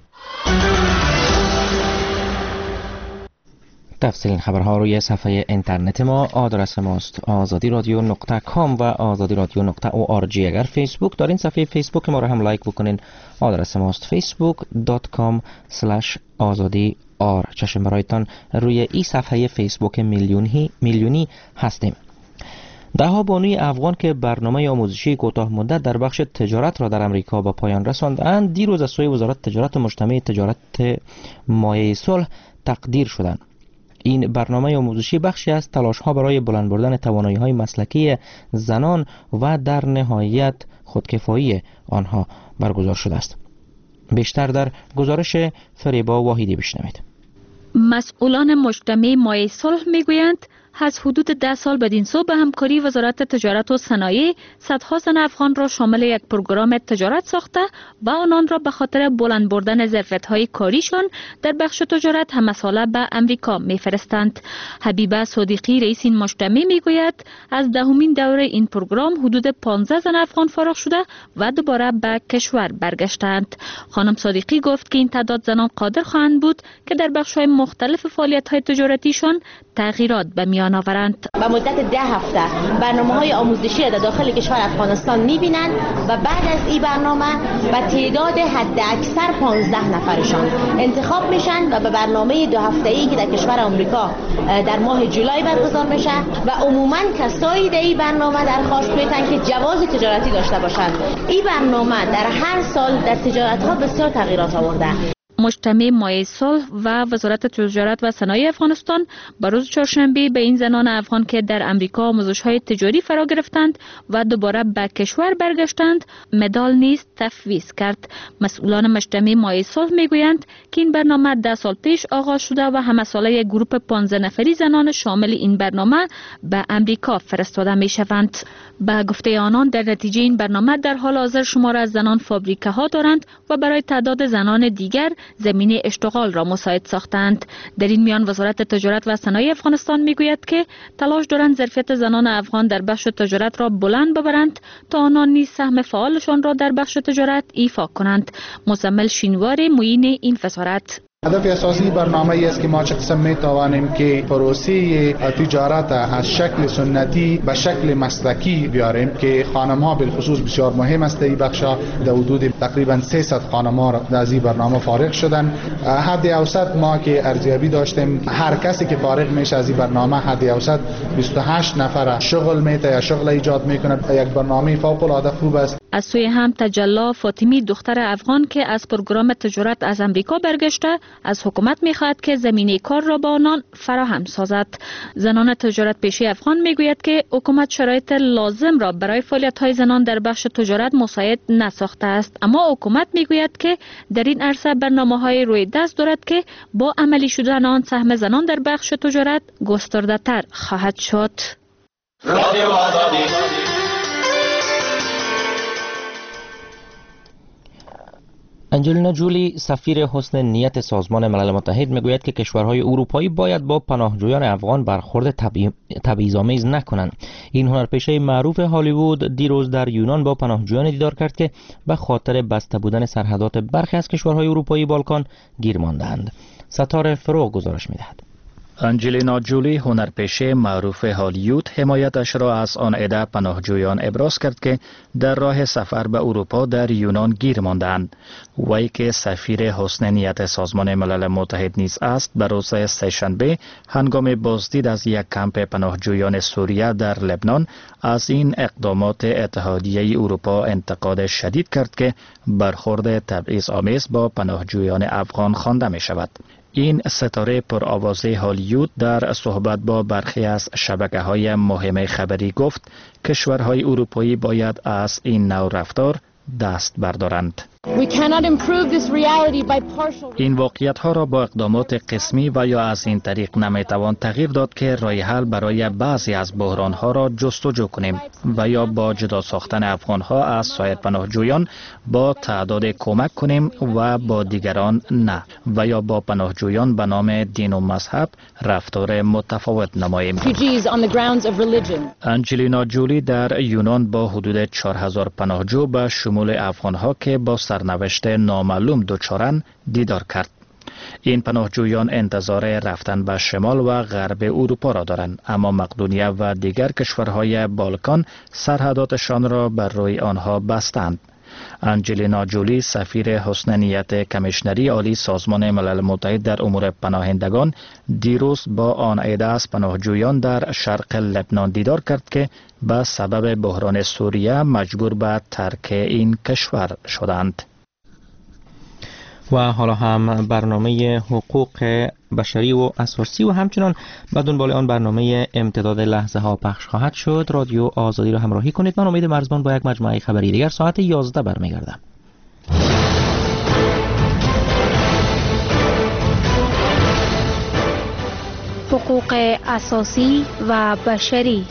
تفصیل این خبرها روی صفحه اینترنت ما. آدرس ماست آزادی رادیو نقطه کام و آزادی رادیو نقطه او آر جی. اگر فیسبوک دارین صفحه فیسبوک ما را هم لایک بکنین. آدرس ماست فیسبوک دات کام اسلش آزادی آر. چشم برایتان روی این صفحه فیسبوک میلیونی میلیونی هستیم. ده ها بانوی افغان که برنامه آموزشی کوتاه مدت در بخش تجارت را در امریکا به پایان رساندند دیروز از سوی وزارت تجارت مجتمع تجارت مایه صلح تقدیر شدند. این برنامه آموزشی بخشی از تلاش‌ها برای بلند بردن توانایی‌های مسلکی زنان و در نهایت خودکفایی آنها برگزار شده است. بیشتر در گزارش فریبا واحدی بشنوید. مسئولان مجتمع مایه صلح میگویند از حدود ده سال بدین سو به همکاری وزارت تجارت و صنایع صدها زن افغان را شامل یک پروگرام تجارت ساخته و آنان را به خاطر بلند بردن ظرفیت‌های کاریشان در بخش تجارت همساله به امریکا میفرستند. حبیبه صادقی رئیس این مجتمع میگوید از دهمین دوره این پروگرام حدود پانزده زن افغان فارغ شده و دوباره به کشور برگشتند. خانم صادقی گفت که این تعداد زنان قادر خواهند بود که در بخش‌های مختلف فعالیت‌های تجارتیشان تغییرات به میان آورند. با مدت ده هفته برنامه‌های آموزشی در داخل کشور افغانستان می‌بینند و بعد از این برنامه با تعداد حد اکثر پانزده نفرشان انتخاب میشن و به برنامه دو هفته‌ای که در کشور آمریکا در ماه جولای برگزار میشه و عموماً کسایی در این برنامه درخواست میتن که جواز تجارتی داشته باشند. این برنامه در هر سال در تجارت‌ها بسیار تغییرات آورده. مجتمع مایه صلح و وزارت تجارت و صنایع افغانستان به روز چهارشنبه به این زنان افغان که در امریکا آموزش‌های تجاری فرا گرفتند و دوباره به کشور برگشتند مدال نیز تفویض کرد. مسئولان مجتمع مایه صلح میگویند که این برنامه ده سال پیش آغاز شده و همساله یک گروه پانزده نفری زنان شامل این برنامه به امریکا فرستاده میشوند. به گفته آنان در نتیجه این برنامه در حال حاضر شمار از زنان فابریکه ها دارند و برای تعداد زنان دیگر زمینه اشتغال را مساعد ساختند. در این میان وزارت تجارت و صنایع افغانستان میگوید که تلاش دارند ظرفیت زنان افغان در بخش تجارت را بلند ببرند تا آنان نیز سهم فعالشان را در بخش تجارت ایفا کنند. مزمل شینوار معین این وزارت: هدف اساسی برنامه ای است که ما چه قسم می توانیم که پروسه تجارت از شکل سنتی به شکل مسلکی بیاریم که خانم ها بالخصوص بسیار مهم است. این بخش در حدود تقریبا سیصد خانم ها از این برنامه فارغ شدن. حد اوسط ما که ارزیابی داشتیم هر کسی که فارغ میشه از این برنامه حد اوسط بیست و هشت نفر شغل میته یا شغل ایجاد میکنه. یک برنامه فوق العاده خوب است. از سوی هم تجلا فاطمی دختر افغان که از پروگرام تجارت از امریکا برگشته از حکومت می‌خواهد که زمینه کار را به آنان فراهم سازد. زنان تجارت پیشه افغان میگوید که حکومت شرایط لازم را برای فعالیت‌های زنان در بخش تجارت مساعد نساخته است، اما حکومت میگوید که در این عرصه برنامه‌های روی دست دارد که با عملی شدن آن سهم زنان در بخش تجارت گسترده‌تر خواهد شد. انجلینا جولی سفیر حسن نیت سازمان ملل متحد میگوید که کشورهای اروپایی باید با پناهجویان افغان برخورد تبعیض‌آمیز نکنند. این هنرپیشه معروف هالیوود دیروز در یونان با پناهجویان دیدار کرد که به خاطر بسته بودن سرحدات برخی از کشورهای اروپایی بالکان گیر ماندند. ستاره فروغ گزارش می‌دهد. انجلینا جولی هنرپیشه معروف هالیوود حمایتش را از آن عده پناهجویان ابراز کرد که در راه سفر به اروپا در یونان گیر ماندند. وی که سفیر حسن نیت سازمان ملل متحد نیز است، به روز سه‌شنبه هنگام بازدید از یک کمپ پناهجویان سوریه در لبنان از این اقدامات اتحادیه اروپا انتقاد شدید کرد که برخورد تبعیض‌آمیز با پناهجویان افغان خوانده می شود. این ستاره پرآوازه هالیوود در صحبت با برخی از شبکه‌های مهم خبری گفت کشورهای اروپایی باید از این نوع رفتار دست بردارند. این واقعیت ها را با اقدامات قسمی و یا از این طریق نمیتوان تغییر داد که راه حل برای بعضی از بحران ها را جستجو کنیم و یا با جدا ساختن افغان ها از سایر پناهجویان با تعداد کمک کنیم و با دیگران نه، و یا با پناهجویان به نام دین و مذهب رفتار متفاوت نماییم. انجلینا جولی در یونان با حدود چهار هزار پناهجو به شمول افغان ها که با سرنوشت نامعلوم دچارند دیدار کرد. این پناهجویان انتظار رفتن به شمال و غرب اروپا را دارند، اما مقدونیه و دیگر کشورهای بالکان سرحداتشان را بر روی آنها بستند. انجلینا جولی سفیر حسن نیت کمیشنری عالی سازمان ملل متحد در امور پناهندگان دیروز با آن عده از پناهجویان در شرق لبنان دیدار کرد که به سبب بحران سوریه مجبور به ترک این کشور شدند. و حالا هم برنامه حقوق بشری و اساسی و همچنان به دنبال آن برنامه امتداد لحظه ها پخش خواهد شد. رادیو آزادی را همراهی کنید. من امید مرزبان با یک مجموعه خبری دیگر ساعت یازده برمیگردم. حقوق اساسی و بشری.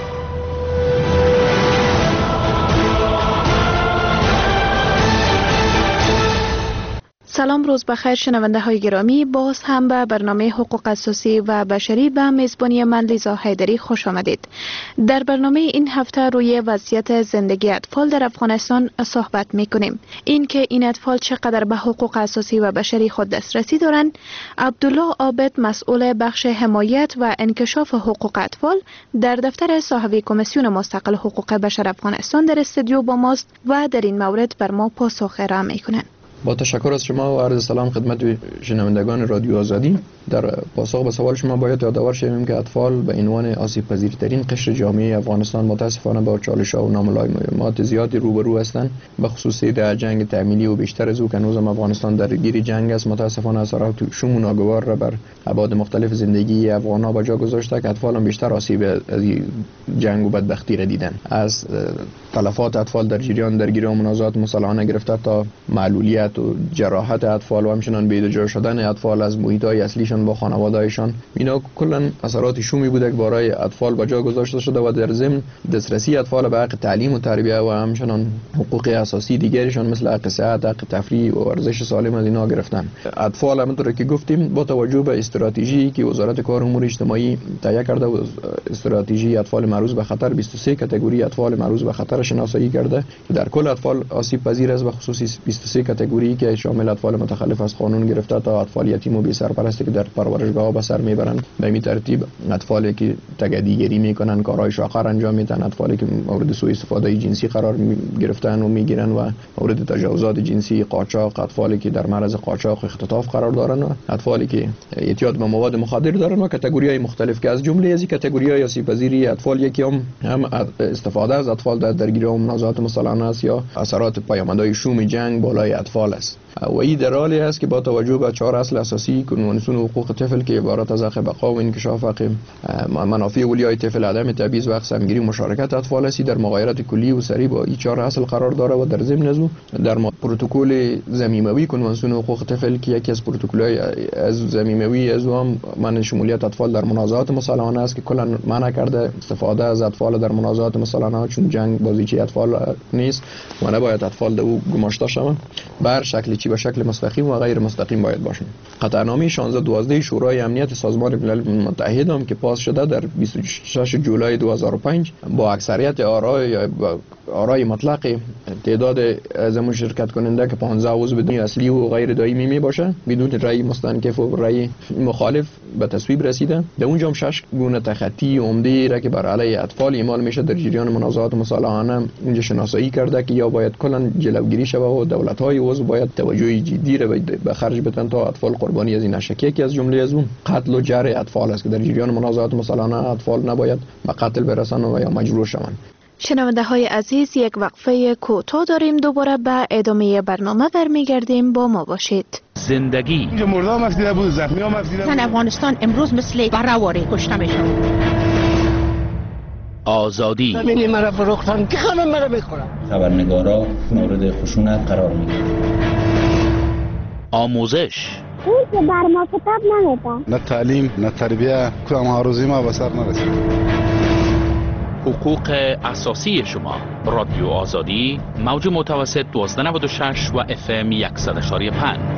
سلام، روز بخیر شنونده های گرامی. باز هم به برنامه حقوق اساسی و بشری به میزبانی من لیزا حیدری خوش آمدید. در برنامه این هفته روی وضعیت زندگی اطفال در افغانستان صحبت می کنیم. این که این اطفال چقدر به حقوق اساسی و بشری خود دسترسی دارند، عبدالله عابد مسئول بخش حمایت و انکشاف حقوق اطفال در دفتر صاحب کمیسیون مستقل حقوق بشر افغانستان در استودیو با ماست و در این مورد بر ما پاسخ ارائه می کنند. با تشکر از شما و عرض سلام خدمت شنوندگان رادیو آزادی. در پاسخ به سوال شما باید یادآور شویم که اطفال به عنوان آسیب پذیرترین قشر جامعه افغانستان متاسفانه با چالش‌ها و ناملایمات زیادی روبرو هستند، به خصوص در جنگ تأمیلی و بیشتر از او که هنوز افغانستان در گیر جنگ است. متاسفانه اثرات شوم و ناگوار را بر ابعاد مختلف زندگی افغان‌ها با جا گذاشته که اطفال هم بیشتر آسیب از جنگ و بدبختی را دیدند. از تلفات اطفال در جریان درگیری و منازعات مسلحانه گرفته تا معلولیت و جراحت اطفال و همچنان بی‌دجا شدن اطفال از محیط‌های اصلیشان با خانواده‌هایشان، اینا کلاً اثرات شومی بوده که برای اطفال با جا گذاشته شده و در ضمن دسترسی اطفال به حق تعلیم و تربیت و همچنان حقوق اساسی دیگرشان مثل حق صحت، حق تفریح و ورزش سالم از اینا گرفتن. اطفال همونطور که گفتیم با توجه به استراتژی که وزارت کار و امور اجتماعی تهیه کرده و استراتژی اطفال معرض به خطر بیست و سه کاتگوری اطفال معرض به خطر شناسایی کرده که در کل اطفال آسیب پذیر است و خصوصی بیست و سه کاتگوری کاتگوری که شامل اطفال متخلف از قانون گرفته تا اطفال یتیم و بی سرپرستی که در پرورشگاه به سر میبرند. به این ترتیب اطفالی که تگدیگری میکنن، کارهای شاغر انجام میدن، اطفالی که مورد سوء استفاده جنسی قرار گرفتن و میگیرن و مورد تجاوزات جنسی، قاچاق، اطفالی که در معرض قاچاق و اختطاف قرار دارن و اطفالی که اعتیاد به مواد مخدر دارن و کاتگوری‌های مختلف که از جمله از این کاتگوری‌های آسیب‌پذیری اطفال یکی هم هم استفاده از اطفال در درگیری منازعات مسلحانه است یا اثرات پیامدهای شوم جنگ بالای اطفال است. و این در حالی است که با توجه به چهار اصل اساسی کنوانسیون حقوق طفل که عبارت از حق بقا و انکشاف حق منافع اولیای طفل، عدم تبعیض و اقسامگیری و مشارکت اطفال است، در مغایرت کلی و سری با این چهار اصل قرار داره و در ضمن ازو در پروتکل ضمیموی کنوانسیون حقوق طفل که یکی از پروتکل‌های از ضمیموی از هم من شمولیت اطفال در منازعات مسلحانه است که کلا منع کرده استفاده از اطفال در منازعات مسلحانه، چون جنگ بازیچه اطفال نیست و نباید اطفال در او گماشته شوند، بر شکل چی به شکل مستقیم و غیر مستقیم باید باشند. قطعنامه شانزده دوازده شورای امنیت سازمان ملل متحد هم که پاس شده در بیست و شش جولای دو هزار و پنج با اکثریت آرای آرای مطلق تعداد از شرکت کننده که پانزده عضو بدون اصلی و غیر دائمی می باشه بدون رأی مستنکف و رأی مخالف به تصویب رسیده. در اونجا هم شش گونه تخطی عمده را که بر علیه اطفال اعمال میشه در جریان منازعات مسلحانه اونجا شناسایی کرده که یا باید کلا جلوگیری شود و دولت‌های عضو باید توجه جدی را به خرج بدن تا اطفال قربانی از این نشکی که از جمله از اون قتل و جرح اطفال است که در جریان منازعات مسلحانه اطفال نباید به قتل برسن و یا مجروح شوند. شنونده های عزیز، یک وقفه کوتاه داریم، دوباره به ادامه برنامه برمیگردیم، با ما باشید. زندگی اینجا مردم مفیده بود، زخمی ها مفیده بود. افغانستان امروز مثل برآوری کشته میشه. آزادی همینی مرا فروختن که خانم مرا میخورن. خبرنگارا مورد خشونت قرار میگیرن. آموزش اون که بر ما کتاب نمیدن. نه تعلیم نه تربیه، کلام آرزوی ما به سر نرسید. حقوق اساسی شما. رادیو آزادی، موج متوسط دوازده نود و شش و اف ام صد و یک و پنج.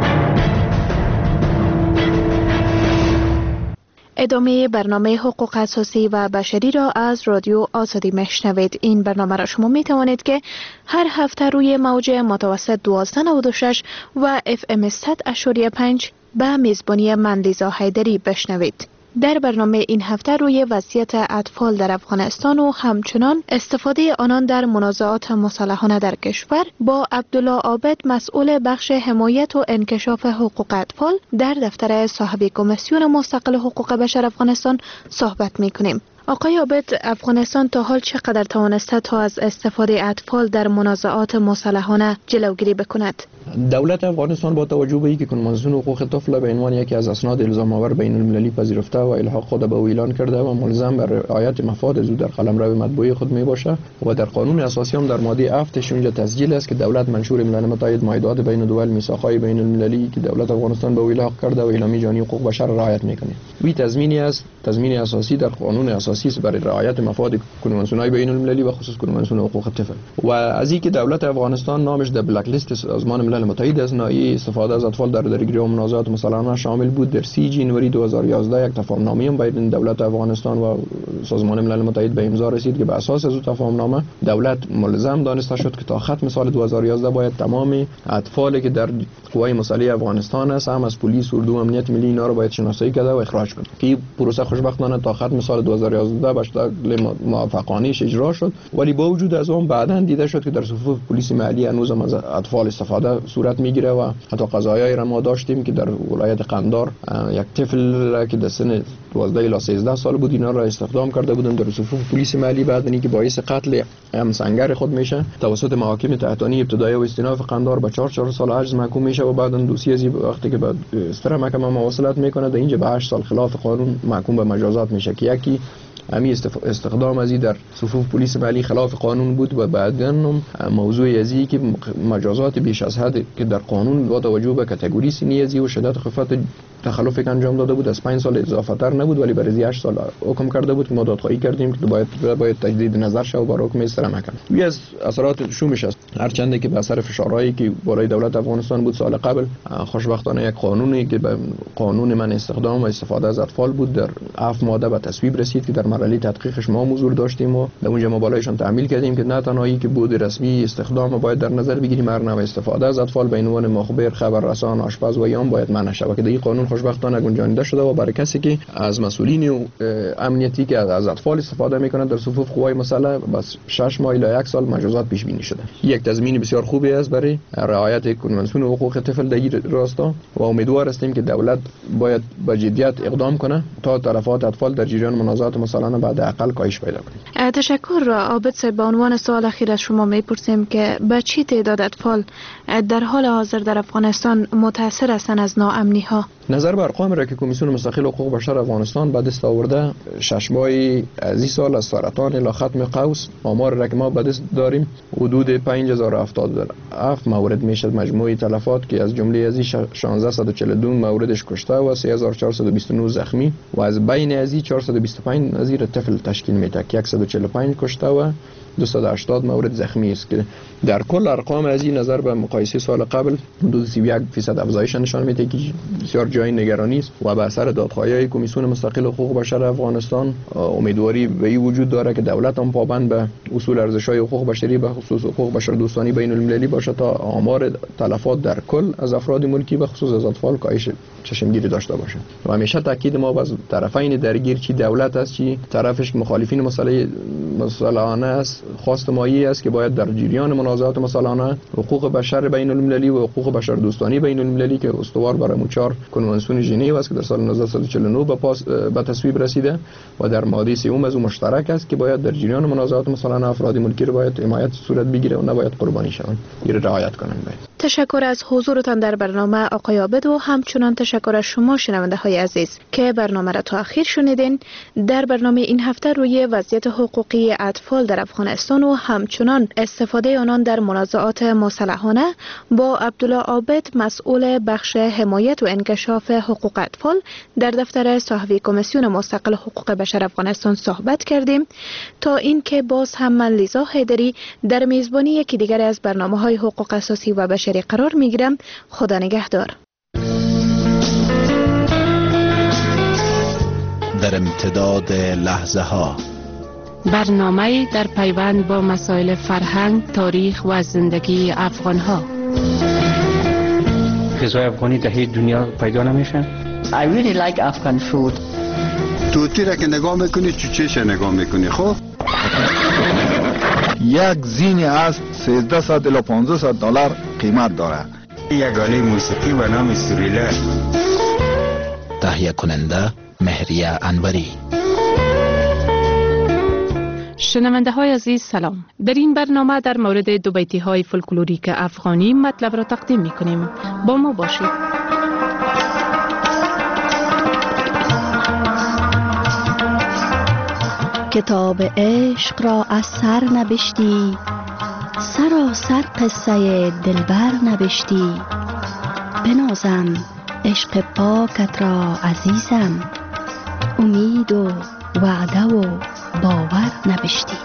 ادامه برنامه حقوق اساسی و بشری را از رادیو آزادی میشنوید. این برنامه را شما می توانید که هر هفته روی موج متوسط دوازده نود و شش و اف ام صد و پنج به میزبانی من لیزا حیدری بشنوید. در برنامه این هفته روی وضعیت اطفال در افغانستان و همچنان استفاده آنان در منازعات مسلحانه در کشور با عبدالله عابد، مسئول بخش حمایت و انکشاف حقوق اطفال در دفتر صاحب کمیسیون مستقل حقوق بشر افغانستان صحبت می‌کنیم. آقای عابد، افغانستان تا حال چقدر توانسته تا از استفاده اطفال در منازعات مسلحانه جلوگیری بکند؟ دولت افغانستان با توجه به اینکه کنوانسیون حقوق طفل به عنوان یکی از اسناد الزام آور بین المللی پذیرفته و الحاق خود به او اعلان کرده و ملزم بر رعایت مفاد او در قلمرو مطبوعی خود می باشه و در قانون اساسی هم در ماده هفت اونجا تسجیل است که دولت منشور ملل متحد معاهدات بین الدول میثاق‌های بین المللی که دولت افغانستان به او الحاق کرده و اعلامیه جهانی حقوق بشر رعایت میکنه. وی تضمینی است، تضمین اساسی در قانون اساسی است برای رعایت مفاد کنوانسیون‌های بین المللی و خصوص کنوانسیون حقوق طفل. و از اینکه دولت افغانستان نامش در بلک لیست سازمان ملل متحد از ناحیه استفاده از اطفال در درگیری و منازعات مسلحانه شامل بود، در سی جنوری دو هزار و یازده یک تفاهم‌نامه بین دولت افغانستان و سازمان ملل متحد به امضا رسید که بر اساس از تفاهم‌نامه دولت ملزم دانسته شد که تا ختم سال دو هزار و یازده باید تمام اطفالی که در قوای مسلح افغانستان است، هم از پلیس، اردو، امنیت ملی، اینا رو باید شناسایی کرده و اخراج کنه. که پروسه خوشبختانه تا ختم سال دو هزار و یازده به شکل موفقانه اجرا شد، ولی با وجود از اون بعداً دیده شد که در صفوف پلیس محلی هنوز هم از اطفال استفاده صورت میگیره و حتی قضایایی را ما داشتیم که در ولایت قندار یک طفل را که در سن دوازده الی سیزده سال بود اینا را استخدام کرده بودن در صفوف پلیس محلی، بعد اینکه باعث قتل هم سنگر خود میشه توسط محاکم تحتانی ابتدایی و استیناف قندار به چهار چهار سال حبس محکوم میشه و بعداً دوسیه از وقتی که به استرا محکمه مواصلت میکنه در اینجا به هشت سال خلاف قانون محکوم به مجازات میشه که یکی امی استخدام ازی در صفوف پلیس محلی خلاف قانون بود و بعداً موضوع ازی که مجازات بیش از حد که در قانون با توجه به کاتگوری سنی ازی و شدت خفت تخلفی که انجام داده بود از پنج سال اضافه تر نبود، ولی برای هشت سال حکم کرده بود که ما دادخواهی کردیم که باید باید تجدید نظر شه و با حکم استرا محکمه. یکی از اثرات شومش است، هرچند که به اثر فشارهایی که بالای دولت افغانستان بود سال قبل، خوشبختانه یک قانونی که به قانون من استخدام و استفاده از اطفال بود در هفت ماده به تصویب رسید که در المللی تحقیقش ما حضور داشتیم و در اونجا ما بالایشان تعمیل کردیم که نه تنهایی که بود رسمی استخدام باید در نظر بگیریم، هر نوع استفاده از اطفال به عنوان مخبر، خبررسان، آشپز و یام باید منع شود که در این قانون خوشبختانه گنجانیده شده و برای کسی که از مسئولین امنیتی که از اطفال استفاده میکنند در صفوف قوای مسلح بس شش ماه الی یک سال مجازات پیش بینی شده. یک تضمین بسیار خوبی است برای رعایت کنوانسیون حقوق طفل در این راستا و امیدوار هستیم که دولت باید با جدیت اقدام کنه تا تلفات اطفال در جریان منازعات مسلحانه بعد اقل کاهش پیدا کنه. تشکر. عابد صاحب، به عنوان سوال اخیر از شما میپرسیم که به چی تعداد اطفال در حال حاضر در افغانستان متاثر هستند از ناامنی ها؟ نظر به ارقام را که کمیسیون مستقل حقوق بشر افغانستان به دست آورده، شش ماه از این سال از سرطان الی ختم قوس آمار را که ما به دست داریم حدود پنج هزار و هفتاد و هفت مورد میشد مجموعی تلفات که از جمله از این شانزده و چهل و دو موردش کشته و سه هزار و چهارصد و بیست و نه زخمی و از بین از این چهارصد و بیست و پنج نظیر طفل تشکیل میده که صد و چهل و پنج کشته و دویست و هشتاد مورد زخمی است که در کل ارقام از این نظر به مقایسه سال قبل حدود سی و یک درصد افزایش نشان میده که بسیار جای نگرانی است و به اثر دادخواهی کمیسیون مستقل حقوق بشر افغانستان امیدواری به این وجود داره که دولت هم پابند به اصول ارزش‌های حقوق بشری به خصوص حقوق بشر دوستانه بین المللی باشه تا آمار تلفات در کل از افراد ملکی به خصوص از اطفال کاهش چشمگیری داشته باشه. و همیشه تاکید ما از طرفین درگیر چی دولت است چی طرفش مخالفین مسئله مسئله‌انه است خواست مایی است که باید در جریان منازعات مسئله‌انه حقوق بشر بین المللی و حقوق بشر دوستانه بین المللی که استوار بر موچار کنوانسیون ژنو است که در سال هزار و نهصد و چهل و نه به پاس به تصویب رسیده و در ماده سوم از اون مشترک است که باید در جریان منازعات مسئله‌انه افراد ملکی را باید حمایت صورت بگیره و نباید قربانی شوند. این رعایت کنند. تشکر از حضورتان در برنامه آقای عابد و همچنان تشکر از شما شنونده های عزیز که برنامه را تا اخیر شنیدین. در برنامه این هفته روی وضعیت حقوقی اطفال در افغانستان و همچنان استفاده آنان در منازعات مسلحانه با عبدالله عابد مسئول بخش حمایت و انکشاف حقوق اطفال در دفتر صاحب کمیسیون مستقل حقوق بشر افغانستان صحبت کردیم تا اینکه باز هم من لیزا حیدری در میزبانی یکی دیگر از برنامه‌های حقوق اساسی و بشری قرار میگیرم. خدا نگهدار. در امتداد لحظه ها برنامه در پیوند با مسائل فرهنگ، تاریخ و زندگی افغان ها. غذای افغانی در هیچ دنیا پیدا نمیشه. I really like Afghan food. توتی را که نگاه میکنی چوچهش نگاه میکنی. خب یک زین از سیزده صد الی پانزده صد دلار قیمت داره. یک آله موسیقی به نام سوریلا. تهیه کننده مهریه انوری. شنونده های عزیز سلام. در این برنامه در مورد دو بیتی های فولکلوریک افغانی مطلب را تقدیم می کنیم. با ما باشید. کتاب عشق را از سر نبشتی، سراسر قصه دلبر نبشتی. بنازم عشق پاکت را عزیزم، امید و وعده و باور نبشتی.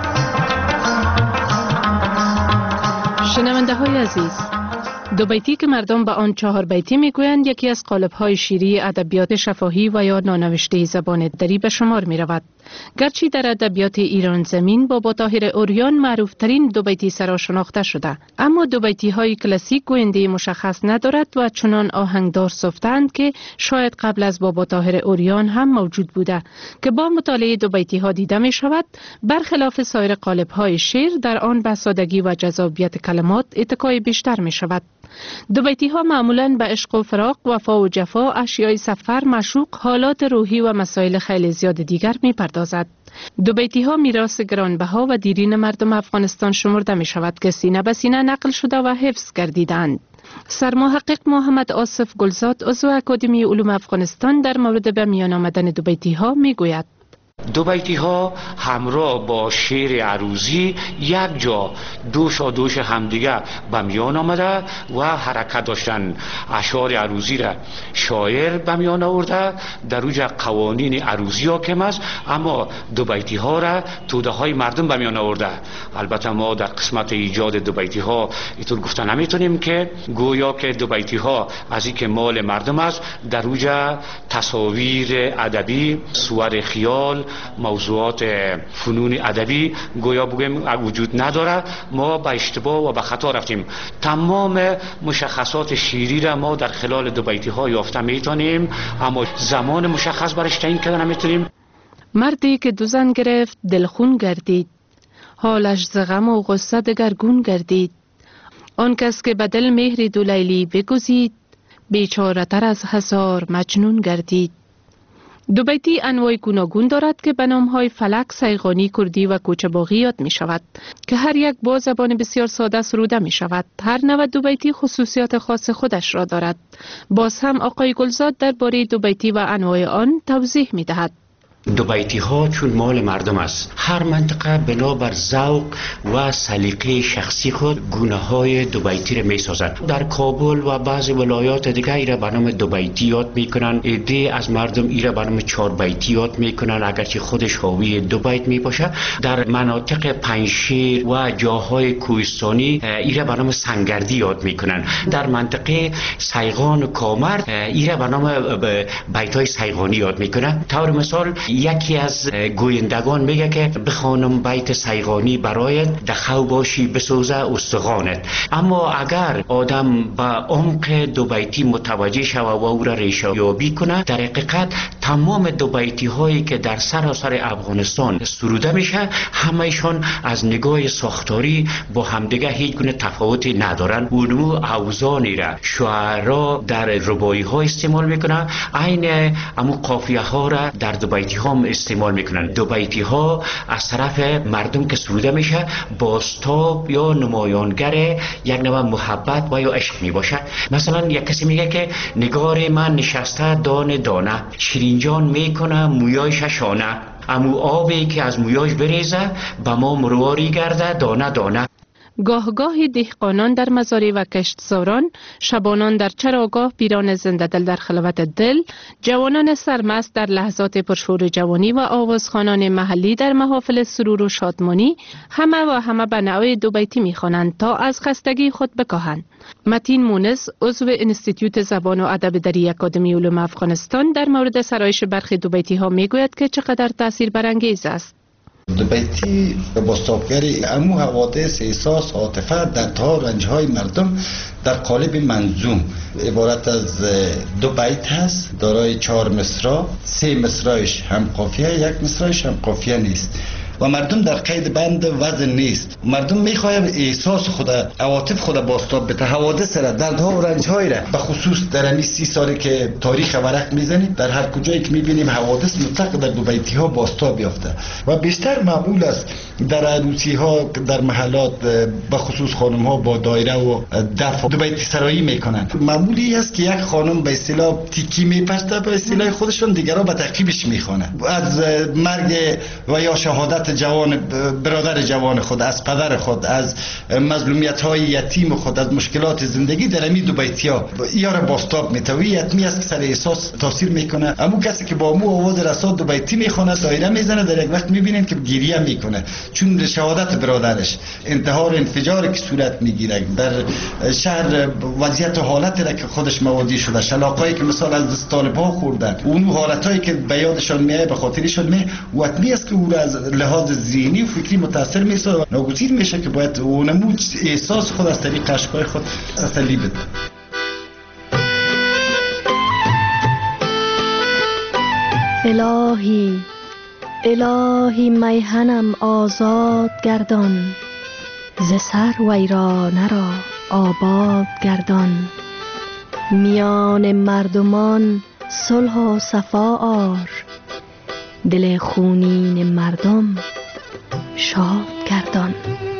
شنونده های عزیز، دو بیتی که مردم به آن چهار بیتی میگویند یکی از قالب‌های شیری ادبیات شفاهی و یا نانوشته زبان دری به شمار می رود. گرچه در ادبیات ایران زمین با با طاهر اوریان معروف ترین دو بیتی سرا شناخته شده، اما دو بیتی های کلاسیک گوینده مشخص ندارد و چنان آهنگدار سفتند که شاید قبل از بابا طاهر اوریان هم موجود بوده که با مطالعه دو بیتی ها دیده می شود برخلاف سایر قالب های شعر در آن به سادگی و جذابیت کلمات اتکای بیشتر می شود. دو بیتی ها معمولاً به عشق و فراق، وفا و جفا، اشیای سفر، معشوق، حالات روحی و مسائل خیلی زیاد دیگر می پردازد. دو بیتی ها میراث گرانبها و دیرین مردم افغانستان شمرده می شود که سینه به سینه نقل شده و حفظ گردیدند. سرمحقق محمد آصف گلزاد عضو اکادمی علوم افغانستان در مورد به میان آمدن دو بیتی ها می گوید: دو بیتی ها همراه با شعر عروضی یک جا دوش و دوش همدیگه به میان آمده و حرکت داشتن. اشعار عروضی را شاعر به میان آورده، در اوج قوانین عروضی حاکم است، اما دو بیتی ها را توده های مردم به میان آورده. البته ما در قسمت ایجاد دو بیتی ها اینطور گفته نمیتونیم که گویا که دو بیتی ها از این که مال مردم است، در اوج تصاویر ادبی، صور خیال موضوعات فنون ادبی گویا بگیم وجود نداره. ما به اشتباه و به خطا رفتیم. تمام مشخصات شیری را ما در خلال دو بیتی ها یافته میتونیم، اما زمان مشخص برش تعیین کردن نمیتونیم. مردی که دو زن گرفت دلخون گردید، حالش ز غم و غصه دگرگون گردید. آن کس که به دل مهر دو لیلی بگزید، بیچاره تر از هزار مجنون گردید. دو بیتی انواع گوناگون دارد که به نام‌های فلک، سیغانی، کردی و کوچه‌باغی یاد می شود که هر یک با زبان بسیار ساده سروده می شود. هر نوع دو بیتی خصوصیات خاص خودش را دارد. باز هم آقای گلزاد درباره دو بیتی و انواع آن توضیح می دهد. دو بیتی ها چون مال مردم است، هر منطقه بنابر ذوق و سلیقه شخصی خود گونه های دو بیتی را می سازد. در کابل و بعضی ولایات دیگه ایره به نام دو بیتی یاد میکنن، عده از مردم ایره به نام چهار بیتی یاد میکنن، اگرچه خودش حاوی دو بیت می باشه. در مناطق پنجشیر و جاهای کوهستانی ایره به نام سنگردی یاد میکنن. در منطقه سیغان و کامرد ایره به نام بیت های سیغانی یاد میکنن. طور مثال یکی از گویندگان میگه که بخوانم بیت سیغانی برایت، دخو باشی بسوزه استخوانت. اما اگر آدم به عمق دو بیتی متوجه شود و او را ریشه یابی کنه، در حقیقت تمام دو بیتی هایی که در سراسر افغانستان سروده میشه همهشون از نگاه ساختاری با همدیگه هیچ گونه تفاوتی ندارن. اونو اوزانی را شعرا در ربایی ها استعمال میکنن، عین امو قافیه ها را در دو بیتی ها استعمال میکنن. دو بیتی ها از طرف مردم که سروده میشه بازتاب یا نمایانگر یک نوع محبت و یا عشق میباشه. مثلا یک کسی میگه که نگار من نشسته دانه دانه، شیرینجان میکنه مویایش شانه، امو آبی که از مویاش بریزه به ما مرواری گرده دانه دانه. گاه گاه دهقانان در مزارع و کشتزاران، شبانان در چراگاه، پیران زنده دل در خلوت دل، جوانان سرمست در لحظات پرشور جوانی و آوازخوانان محلی در محافل سرور و شادمانی، همه و همه به نوع دو بیتی میخوانند تا از خستگی خود بکاهند. متین مونس، عضو انستیتیوت زبان و ادب در اکادمی علوم افغانستان، در مورد سرایش برخی دو بیتی ها میگوید که چقدر تاثیر برانگیز است. دو بیتی بازتابگری امو حوادث، احساس، عاطفه در تا رنجهای مردم در قالب منظوم عبارت از دو بیت هست، دارای چهار مصرع، سه مصرعش هم قافیه، یک مصرعش هم قافیه نیست و مردم در قید بند وزن نیست. مردم میخواهد احساس خود، عواطف خود بازتاب بده، حوادث را، دردها و رنجهای را، به خصوص در همین سی سالی که تاریخ ورق میزنیم در هر کجایی که میبینیم حوادث مطلق در دو بیتی ها بازتاب یافته و بیشتر معمول است در عروسی ها، در محلات به خصوص خانم ها با دایره و دف دو بیتی سرایی میکنن. معمولی است که یک خانم به اصطلاح تیکی میپشته، به اصطلاح خودشون دیگران به تعقیبش میخوانند، از مرگ و یا شهادت جوان برادر جوان خود، از پدر خود، از مظلومیت های یتیم خود، از مشکلات زندگی در همین دو بیتی ها یا را بازتاب میتوی. یتمی است که سر احساس تاثیر میکنه. امو کسی که با امو آواز رسا دو بیتی میخونه، دایره میزنه، در یک وقت میبینید که گریه میکنه چون شهادت برادرش، انتحار، انفجاری که صورت میگیره در شهر، وضعیت و حالتی را که خودش موادی شده، شلاقایی که مثلا از دست طالب‌ها خوردن، اون حالتایی که به یادشان میاد، به خاطرشان می و حتمی است که او را از لحاظ ذهنی و فکری متاثر میشه و ناگزیر میشه که باید اونمو احساس خود از طریق اشکای خود تسلی بده. الهی الهی میهنم آزاد گردان، ز سر ویرانه را آباد گردان. میان مردمان صلح و صفا آر، دل خونین مردم شاد گردان.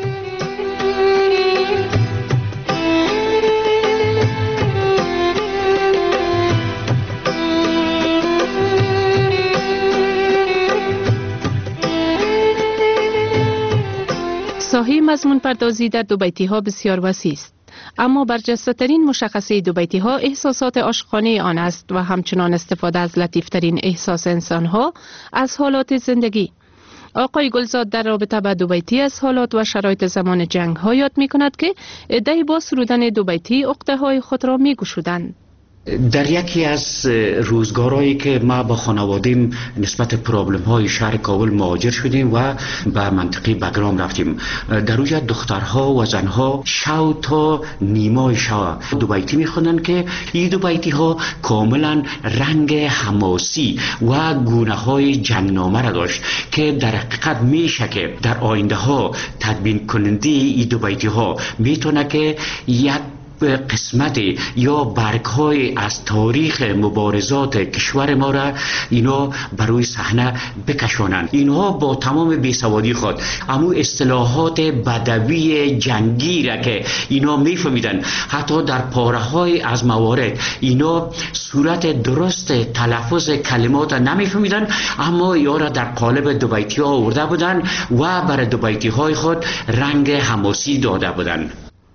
ساحه مضمون پردازی در دو بیتی ها بسیار وسیع است، اما برجسته ترین مشخصه دو بیتی ها احساسات عاشقانه آن است و همچنان استفاده از لطیفترین احساس انسان ها از حالات زندگی. آقای گلزاد در رابطه با دو بیتی از حالات و شرایط زمان جنگ ها یاد می کند که عده‌ای با سرودن دو بیتی عقده های خود را می گشودند. در یکی از روزگارهایی که ما با خانوادیم نسبت پرابلم های شهر کابل مهاجر شدیم و به منطقه بگرام رفتیم، در اونجا دخترها و زنها شو تا نیمای شو دو بیتی میخوندن که این دو بیتی ها کاملا رنگ حماسی و گونه های جنگنامه را داشت که در حقیقت میشه که در آینده ها تدوین کننده این دو بیتی ها میتونه که یک قسمت یا برگ های از تاریخ مبارزات کشور ما را اینا بروی صحنه بکشانند. اینها با تمام بیسوادی خود اما اصطلاحات بدوی جنگی را که اینا میفهمیدن، حتی در پاره های از موارد اینا صورت درست تلفظ کلمات نمیفهمیدن، اما یا را در قالب دو بیتی ها آورده بودن و بر دو بیتی های خود رنگ حماسی داده بودن.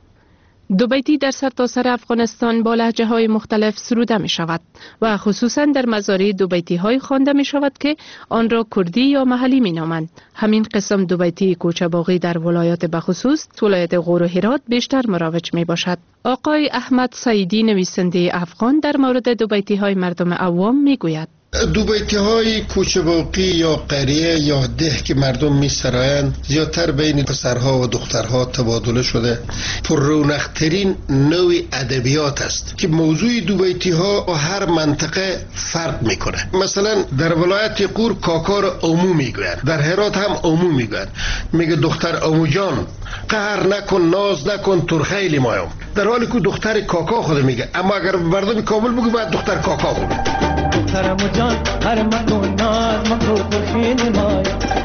دو بیتی در سرتاسر افغانستان با لهجه های مختلف سروده می شود و خصوصا در مزارع دو بیتی های خوانده می شود که آن را کردی یا محلی می نامند. همین قسم دو بیتی کوچه باغی در ولایات بخصوص ولایت غور و هرات بیشتر مروج می باشد. آقای احمد سعیدی نویسنده افغان در مورد دو بیتی های مردم عوام می گوید: دو بیتی های کوچه باقی یا قریه یا ده که مردم می سرایند زیادتر بین پسرها و دخترها تبادله شده. پر رونق‌ترین نوع ادبیات است که موضوع دو بیتی ها و هر منطقه فرق میکنه. مثلا در ولایت غور کاکا را امو میگویند، در هرات هم امو میگویند. میگه دختر امو جان قهر نکن، ناز نکن، ترخیلی مایم، در حالی که دختر کاکا خود میگه، اما اگر مردم کامل بگو باید دختر کاکا بگه. دخترم جان هر مکو ناز مکو ترخیل مای،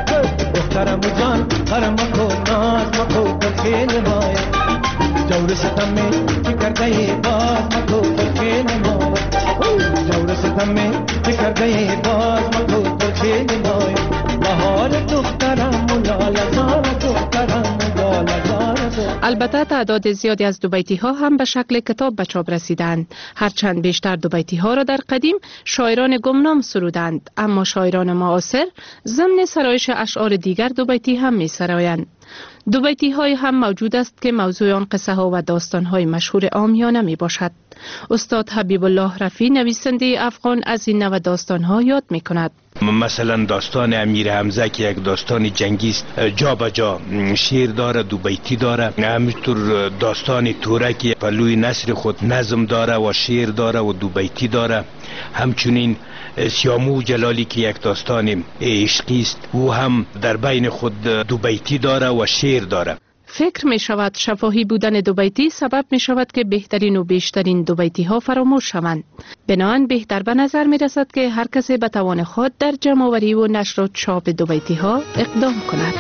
دخترم جان هر مکو ناز مکو ترخیل مای، جور ستم میں فکر گئی باز مکو ترخیل مای، جور ستم میں فکر گئی باز مکو ترخیل مای، بهار دخترم لال زار دخترم لال زار. البته تعداد زیادی از دو بیتی ها هم به شکل کتاب به چاپ رسیدند. هرچند بیشتر دو بیتی ها را در قدیم شاعران گمنام سرودند، اما شاعران معاصر ضمن سرایش اشعار دیگر دو بیتی هم می سرایند. دو بیتی های هم موجود است که موضوع آن قصه ها و داستان های مشهور عامیانه می باشد. استاد حبیب الله رفی نویسنده افغان از این نوع داستان ها یاد می کند. مثلا داستان امیر حمزه که یک داستان جنگی است، جا به جا شعر داره، دو بیتی داره. همینطور داستان تورک پلوی نصر خود نظم داره و شعر داره و دو بیتی داره. همچنین سیامو جلالی که یک داستان عشقی است، او هم در بین خود دو بیتی داره و شعر داره. فکر می شود شفاهی بودن دو بیتی سبب می شود که بهترین و بیشترین دو بیتی ها فراموش شوند. بنابراین بهتر به نظر می رسد که هر کسی به توان خود در جمع‌آوری و نشر و چاپ دو بیتی ها اقدام کند.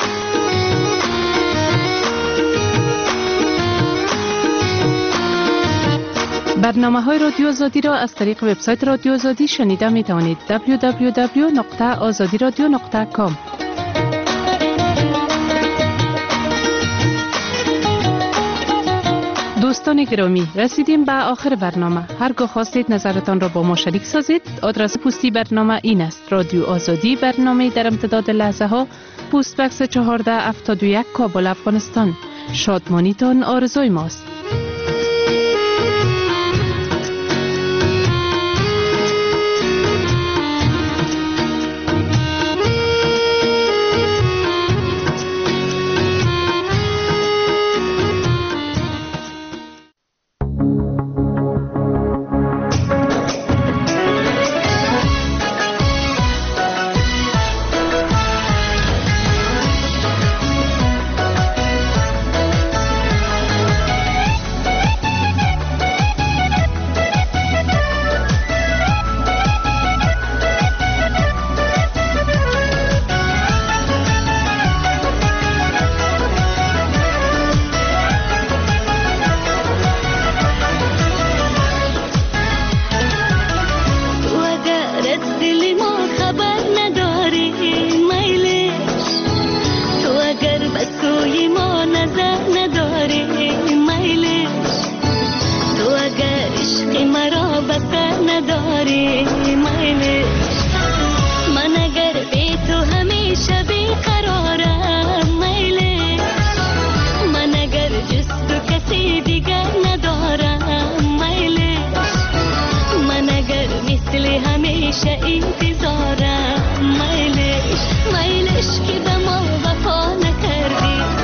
برنامه های رادیو آزادی را از طریق وبسایت رادیو آزادی شنیده می توانید. دبلیو دبلیو دبلیو نقطه آزادی رادیو نقطه کام. دوستان گرامی، رسیدیم به آخر برنامه. هرگاه خواستید نظرتان را با ما شریک سازید، آدرس پستی برنامه این است: رادیو آزادی، برنامه در امتداد لحظه ها، پست بکس چهارده هفتاد و یک، کابل، افغانستان. شادمانیتان آرزوی ماست. دلی همیشه انتظارم. میلش میلش که به ما وفا نکردی،